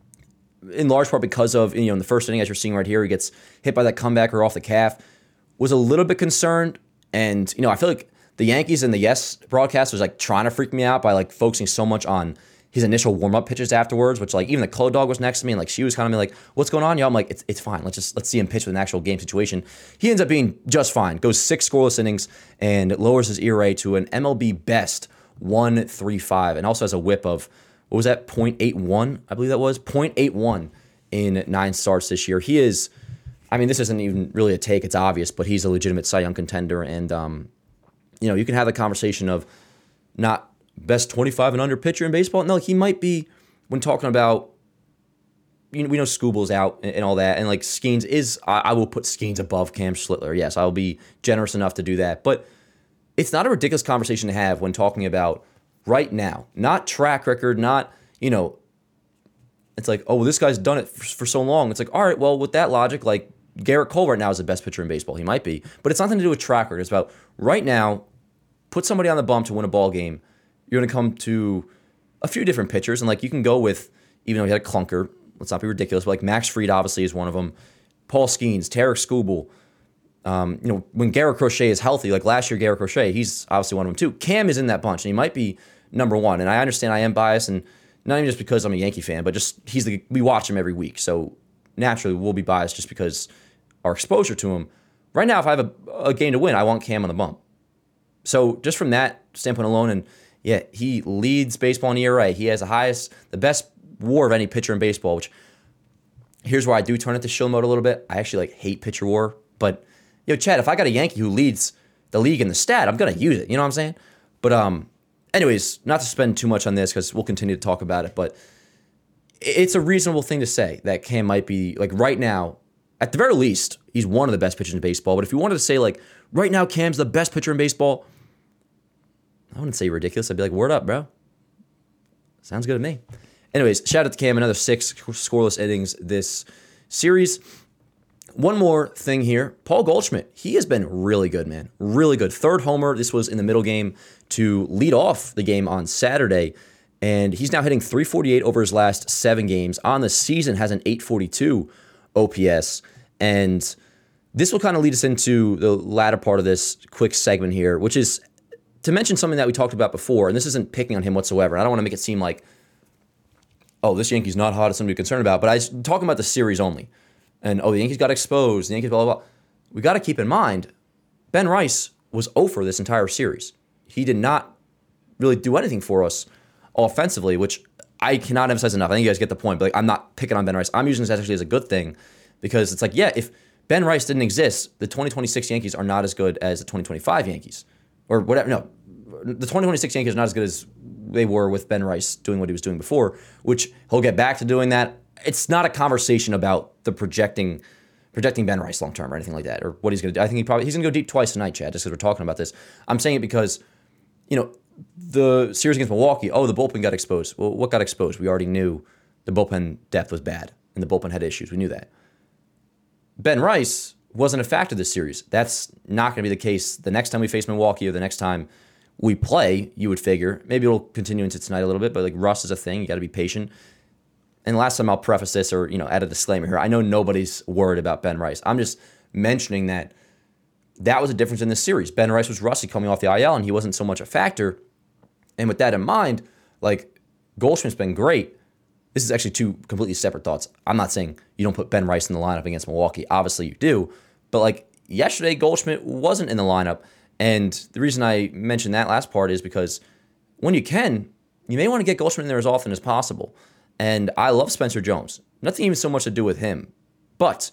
in large part because of, you know, in the first inning, as you're seeing right here, he gets hit by that comebacker off the calf. Was a little bit concerned. And, you know, I feel like the Yankees and the Yes broadcast was like trying to freak me out by like focusing so much on his initial warm-up pitches afterwards, which like even the Code Dog was next to me and like she was kind of like, what's going on, y'all? I'm like, it's it's fine. Let's just let's see him pitch with an actual game situation. He ends up being just fine. Goes six scoreless innings and lowers his E R A to an M L B best one point three five, and also has a whip of, what was that, point eight one? I believe that was point eight one in nine starts this year. He is, I mean, this isn't even really a take, it's obvious, but he's a legitimate Cy Young contender. And um, you know, you can have the conversation of not best twenty-five and under pitcher in baseball. No, he might be, when talking about, you know, we know Skubal's out and, and all that, and like Skeens is, I, I will put Skeens above Cam Schlittler. Yes, I'll be generous enough to do that. But it's not a ridiculous conversation to have when talking about right now, not track record, not, you know, it's like, oh, well, this guy's done it for, for so long. It's like, all right, well, with that logic, like Garrett Cole right now is the best pitcher in baseball. He might be, but it's nothing to do with track record. It's about right now, put somebody on the bump to win a ball game. You're going to come to a few different pitchers, and like you can go with, even though he had a clunker, let's not be ridiculous, but like Max Fried obviously is one of them. Paul Skeens, Tarek Skubal. Um, you know, when Garrett Crochet is healthy, like last year, Garrett Crochet, he's obviously one of them too. Cam is in that bunch, and he might be number one. And I understand I am biased, and not even just because I'm a Yankee fan, but just he's the we watch him every week, so naturally we'll be biased just because our exposure to him. Right now, if I have a, a game to win, I want Cam on the bump. So just from that standpoint alone, and yeah, he leads baseball in E R A. He has the highest, the best WAR of any pitcher in baseball, which here's where I do turn it to shill mode a little bit. I actually like hate pitcher WAR, but yo, Chad, if I got a Yankee who leads the league in the stat, I'm going to use it. You know what I'm saying? But um, anyways, not to spend too much on this because we'll continue to talk about it, but it's a reasonable thing to say that Cam might be, like right now, at the very least, he's one of the best pitchers in baseball. But if you wanted to say like, right now Cam's the best pitcher in baseball, I wouldn't say ridiculous. I'd be like, word up, bro. Sounds good to me. Anyways, shout out to Cam, another six scoreless innings this series. One more thing here. Paul Goldschmidt, he has been really good, man. Really good. Third homer. This was in the middle game to lead off the game on Saturday. And he's now hitting three forty-eight over his last seven games. On the season, has an eight forty-two O P S. And this will kind of lead us into the latter part of this quick segment here, which is to mention something that we talked about before. And this isn't picking on him whatsoever. I don't want to make it seem like, oh, this Yankee's not hot, it's something to be concerned about. But I'm talking about the series only. And, oh, the Yankees got exposed, the Yankees blah, blah, blah. We got to keep in mind, Ben Rice was oh for this entire series. He did not really do anything for us offensively, which I cannot emphasize enough. I think you guys get the point, but like, I'm not picking on Ben Rice. I'm using this actually as a good thing because it's like, yeah, if Ben Rice didn't exist, the twenty twenty-six Yankees are not as good as the twenty twenty-five Yankees. Or whatever, no. The twenty twenty-six Yankees are not as good as they were with Ben Rice doing what he was doing before, which he'll get back to doing that. It's not a conversation about the projecting projecting Ben Rice long term or anything like that, or what he's going to do. I think he probably he's going to go deep twice tonight, Chad, just because we're talking about this. I'm saying it because, you know, the series against Milwaukee, oh, the bullpen got exposed. Well, what got exposed? We already knew the bullpen depth was bad, and the bullpen had issues. We knew that. Ben Rice wasn't a factor this series. That's not going to be the case the next time we face Milwaukee or the next time we play, you would figure. Maybe it'll continue into tonight a little bit, but like rust is a thing. You got to be patient. And last time I'll preface this or, you know, add a disclaimer here. I know nobody's worried about Ben Rice. I'm just mentioning that that was a difference in this series. Ben Rice was rusty coming off the I L, and he wasn't so much a factor. And with that in mind, like, Goldschmidt's been great. This is actually two completely separate thoughts. I'm not saying you don't put Ben Rice in the lineup against Milwaukee. Obviously you do. But, like, yesterday Goldschmidt wasn't in the lineup. And the reason I mentioned that last part is because when you can, you may want to get Goldschmidt in there as often as possible. And I love Spencer Jones. Nothing even so much to do with him. But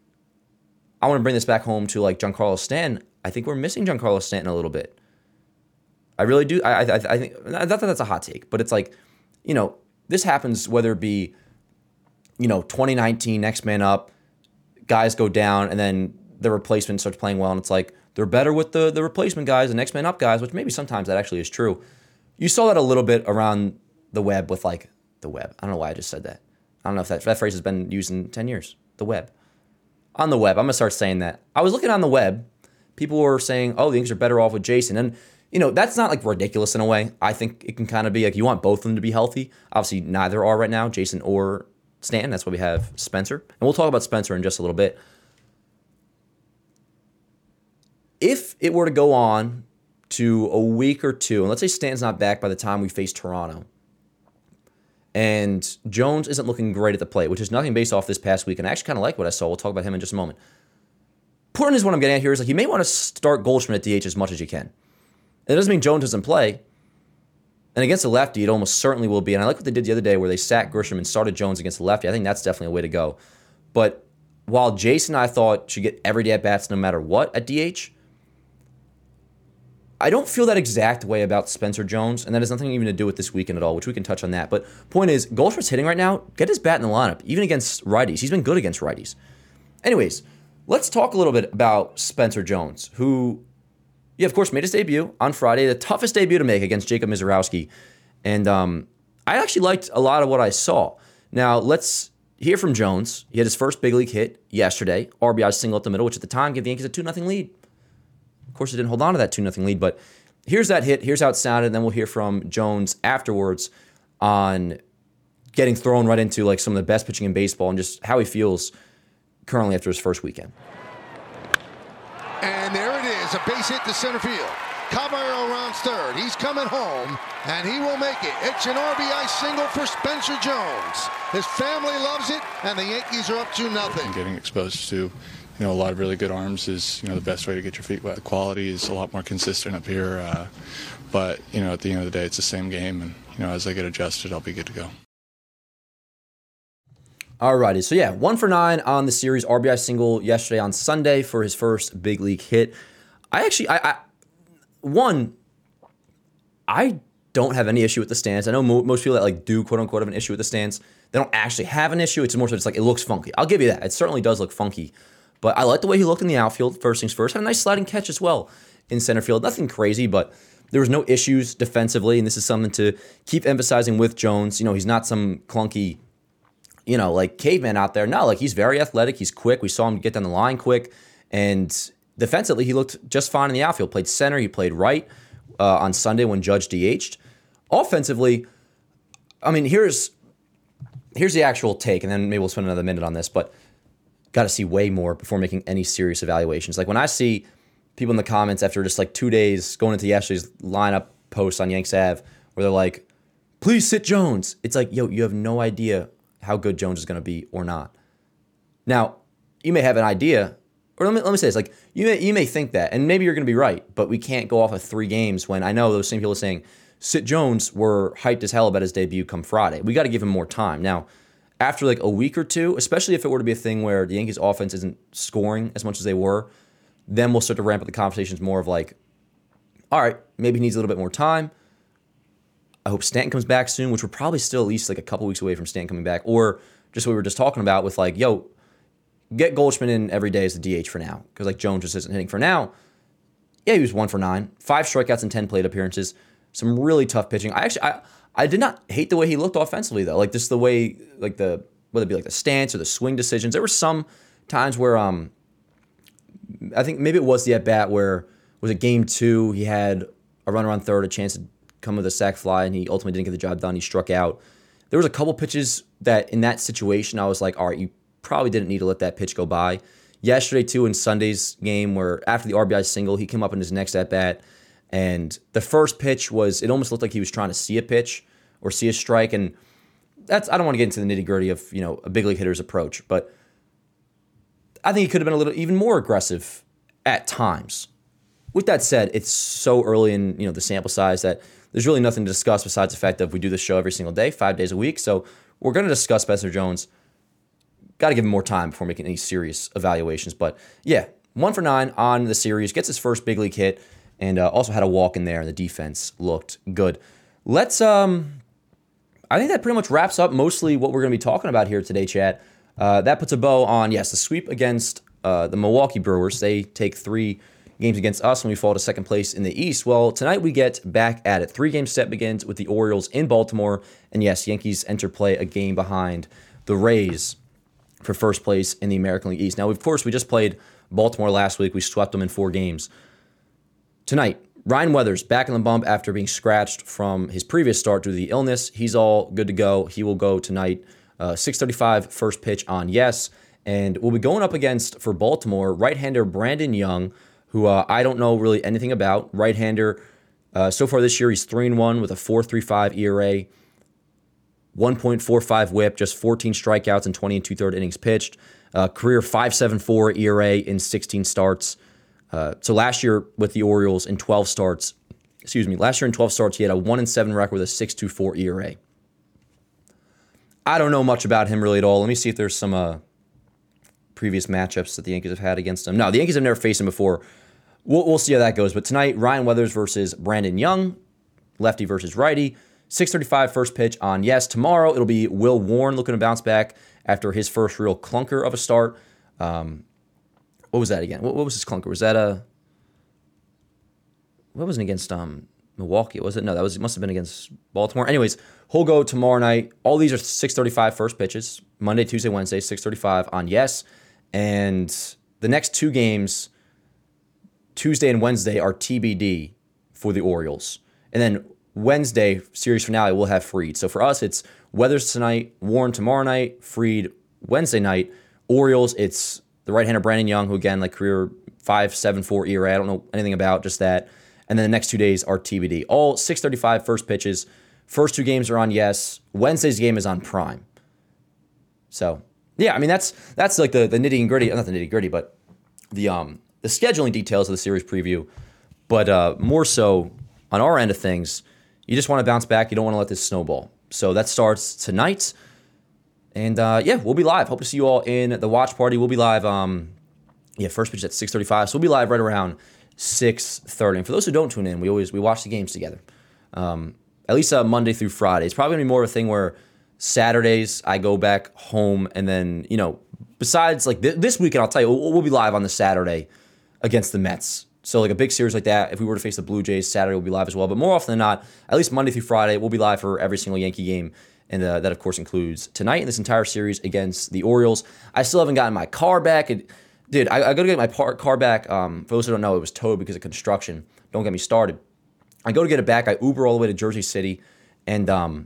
I want to bring this back home to like Giancarlo Stanton. I think we're missing Giancarlo Stanton a little bit. I really do. I, I, I think, not that that's a hot take, but it's like, you know, this happens whether it be, you know, twenty nineteen, next man up, guys go down, and then the replacement starts playing well, and it's like, they're better with the, the replacement guys, the next man up guys, which maybe sometimes that actually is true. You saw that a little bit around the web with like, the web. I don't know why I just said that. I don't know if that, that phrase has been used in ten years. The web. On the web. I'm going to start saying that. I was looking on the web. People were saying, oh, the Yankees are better off with Jason. And, you know, that's not like ridiculous in a way. I think it can kind of be like you want both of them to be healthy. Obviously, neither are right now, Jason or Stanton. That's why we have Spencer. And we'll talk about Spencer in just a little bit. If it were to go on to a week or two, and let's say Stanton's not back by the time we face Toronto, and Jones isn't looking great at the plate, which is nothing based off this past week, and I actually kind of like what I saw. We'll talk about him in just a moment. Important is what I'm getting at here is like you may want to start Goldschmidt at D H as much as you can. And it doesn't mean Jones doesn't play. And against the lefty, it almost certainly will be. And I like what they did the other day where they sat Grisham and started Jones against the lefty. I think that's definitely a way to go. But while Jason, I thought, should get everyday at-bats no matter what at D H, I don't feel that exact way about Spencer Jones, and that has nothing even to do with this weekend at all, which we can touch on that. But point is, Goldschmidt's hitting right now. Get his bat in the lineup, even against righties. He's been good against righties. Anyways, let's talk a little bit about Spencer Jones, who, yeah, of course, made his debut on Friday, the toughest debut to make against Jacob Misiorowski. And um, I actually liked a lot of what I saw. Now, let's hear from Jones. He had his first big league hit yesterday, R B I single up the middle, which at the time gave the Yankees a two nothing lead. Of course, it didn't hold on to that two nothing lead, but here's that hit. Here's how it sounded, and then we'll hear from Jones afterwards on getting thrown right into like some of the best pitching in baseball and just how he feels currently after his first weekend. And there it is, a base hit to center field. Caballero rounds third. He's coming home, and he will make it. It's an R B I single for Spencer Jones. His family loves it, and the Yankees are up two nothing. Getting exposed to You know, a lot of really good arms is, you know, the best way to get your feet wet. The quality is a lot more consistent up here, uh, but, you know, at the end of the day, it's the same game, and, you know, as I get adjusted, I'll be good to go. Alrighty, so yeah, one for nine on the series, R B I single yesterday on Sunday for his first big league hit. I actually, I, I one, I don't have any issue with the stance. I know mo- most people that like do quote unquote have an issue with the stance. They don't actually have an issue. It's more so it's like it looks funky. I'll give you that. It certainly does look funky. But I like the way he looked in the outfield, first things first. Had a nice sliding catch as well in center field. Nothing crazy, but there was no issues defensively, and this is something to keep emphasizing with Jones. You know, he's not some clunky, you know, like caveman out there. No, like he's very athletic. He's quick. We saw him get down the line quick. And defensively, he looked just fine in the outfield. Played center. He played right uh, on Sunday when Judge D H'd. Offensively, I mean, here's here's the actual take, and then maybe we'll spend another minute on this, but got to see way more before making any serious evaluations. Like when I see people in the comments after just like two days going into yesterday's lineup post on Yanks Ave where they're like, please sit Jones. It's like, yo, you have no idea how good Jones is going to be or not. Now, you may have an idea, or let me, let me say this, like you may, you may think that, and maybe you're going to be right, but we can't go off of three games when I know those same people are saying, sit Jones were hyped as hell about his debut come Friday. We got to give him more time. Now, after like a week or two, especially if it were to be a thing where the Yankees offense isn't scoring as much as they were, then we'll start to ramp up the conversations more of like, all right, maybe he needs a little bit more time. I hope Stanton comes back soon, which we're probably still at least like a couple weeks away from Stanton coming back. Or just what we were just talking about with like, yo, get Goldschmidt in every day as the D H for now. Because like Jones just isn't hitting for now. Yeah, he was one for nine. Five strikeouts and ten plate appearances. Some really tough pitching. I actually... I, I did not hate the way he looked offensively, though. Like, just the way, like, the, whether it be like the stance or the swing decisions. There were some times where, um, I think maybe it was the at-bat where, was it game two, he had a runner on third, a chance to come with a sac fly, and he ultimately didn't get the job done. He struck out. There was a couple pitches that, in that situation, I was like, all right, you probably didn't need to let that pitch go by. Yesterday, too, in Sunday's game, where after the R B I single, he came up in his next at-bat, and the first pitch was, it almost looked like he was trying to see a pitch or see a strike. And that's, I don't want to get into the nitty gritty of, you know, a big league hitter's approach, but I think he could have been a little even more aggressive at times. With that said, it's so early in, you know, the sample size that there's really nothing to discuss besides the fact that we do this show every single day, five days a week. So we're going to discuss Spencer Jones. Got to give him more time before making any serious evaluations. But yeah, one for nine on the series, gets his first big league hit. And uh, also had a walk in there, and the defense looked good. Let's, um, I think that pretty much wraps up mostly what we're going to be talking about here today, chat. Uh, that puts a bow on, yes, the sweep against uh, the Milwaukee Brewers. They take three games against us when we fall to second place in the East. Well, tonight we get back at it. Three-game set begins with the Orioles in Baltimore. And yes, Yankees enter play a game behind the Rays for first place in the American League East. Now, of course, we just played Baltimore last week. We swept them in four games. Tonight, Ryan Weathers back in the bump after being scratched from his previous start due to the illness. He's all good to go. He will go tonight. Uh, six thirty-five first pitch on Yes. And we'll be going up against, for Baltimore, right-hander Brandon Young, who uh, I don't know really anything about. Right-hander, uh, so far this year, he's three and one with a four point three five E R A, one point four five whip, just fourteen strikeouts and twenty and two-thirds innings pitched. Uh, career five point seven four E R A in sixteen starts. Uh, so last year with the Orioles in twelve starts, excuse me, last year in twelve starts, he had a one and seven record with a six point two four E R A. I don't know much about him really at all. Let me see if there's some uh, previous matchups that the Yankees have had against him. No, the Yankees have never faced him before. We'll, we'll see how that goes. But tonight, Ryan Weathers versus Brandon Young, lefty versus righty. six thirty-five first pitch on Yes. Tomorrow, it'll be Will Warren looking to bounce back after his first real clunker of a start. Um, what was that again? What, what was his clunker? Was that a... What was it against um, Milwaukee? Was it? No, that was. It must have been against Baltimore. Anyways, he'll go tomorrow night. All these are six thirty-five first pitches. Monday, Tuesday, Wednesday, six thirty-five on Yes. And the next two games, Tuesday and Wednesday, are T B D for the Orioles. And then Wednesday, series finale, we'll have Fried. So for us, it's Weathers tonight, Warren tomorrow night, Fried Wednesday night. Orioles, it's the right-hander Brandon Young, who again, like career five point seven four E R A. I don't know anything about, just that. And then the next two days are T B D. All six thirty-five first pitches. First two games are on Yes. Wednesday's game is on Prime. So, yeah, I mean, that's that's like the, the nitty and gritty, not the nitty gritty, but the um the scheduling details of the series preview. But uh, more so on our end of things, you just want to bounce back. You don't want to let this snowball. So that starts tonight. And uh, yeah, we'll be live. Hope to see you all in the watch party. We'll be live. Um, yeah, first pitch at six thirty-five. So we'll be live right around six thirty. And for those who don't tune in, we always we watch the games together. Um, at least uh, Monday through Friday. It's probably gonna be more of a thing where Saturdays I go back home, and then you know, besides like th- this weekend, I'll tell you, we'll, we'll be live on the Saturday against the Mets. So like a big series like that, if we were to face the Blue Jays, Saturday we'll be live as well. But more often than not, at least Monday through Friday, we'll be live for every single Yankee game. And uh, that, of course, includes tonight and this entire series against the Orioles. I still haven't gotten my car back. It, dude, I, I got to get my par- car back. Um, for those who don't know, it was towed because of construction. Don't get me started. I go to get it back. I Uber all the way to Jersey City. And um,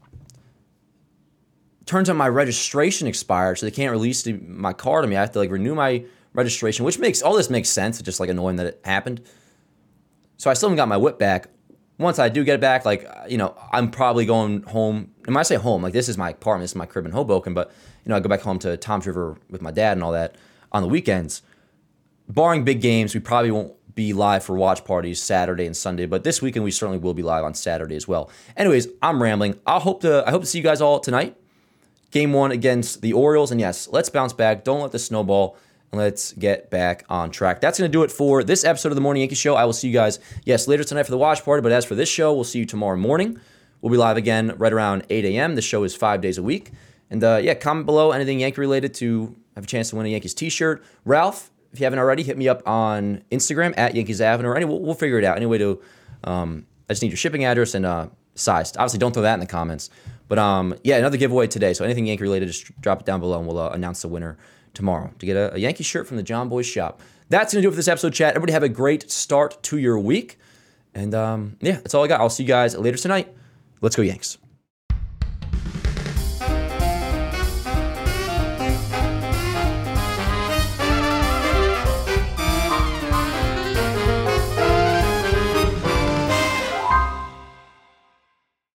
turns out my registration expired, so they can't release the, my car to me. I have to like renew my registration, which makes, all this makes sense. It's just like annoying that it happened. So I still haven't got my whip back. Once I do get it back, like, you know, I'm probably going home. And when I say home, like, this is my apartment, this is my crib in Hoboken, but, you know, I go back home to Toms River with my dad and all that on the weekends. Barring big games, we probably won't be live for watch parties Saturday and Sunday, but this weekend we certainly will be live on Saturday as well. Anyways, I'm rambling. I hope to I hope to see you guys all tonight. Game one against the Orioles, and yes, let's bounce back. Don't let the snowball. And let's get back on track. That's going to do it for this episode of the Morning Yankee Show. I will see you guys, yes, later tonight for the watch party. But as for this show, we'll see you tomorrow morning. We'll be live again right around eight a.m. The show is five days a week. And uh, yeah, comment below anything Yankee related to have a chance to win a Yankees t-shirt. Ralph, if you haven't already, hit me up on Instagram at Yankees Avenue. Or any, we'll, we'll figure it out. Any way to, um, I just need your shipping address and uh, size. Obviously, don't throw that in the comments. But um, yeah, another giveaway today. So anything Yankee related, just drop it down below and we'll uh, announce the winner tomorrow to get a, a Yankee shirt from the John Boy Shop. That's going to do it for this episode, chat. Everybody have a great start to your week. And um, yeah, that's all I got. I'll see you guys later tonight. Let's go Yanks.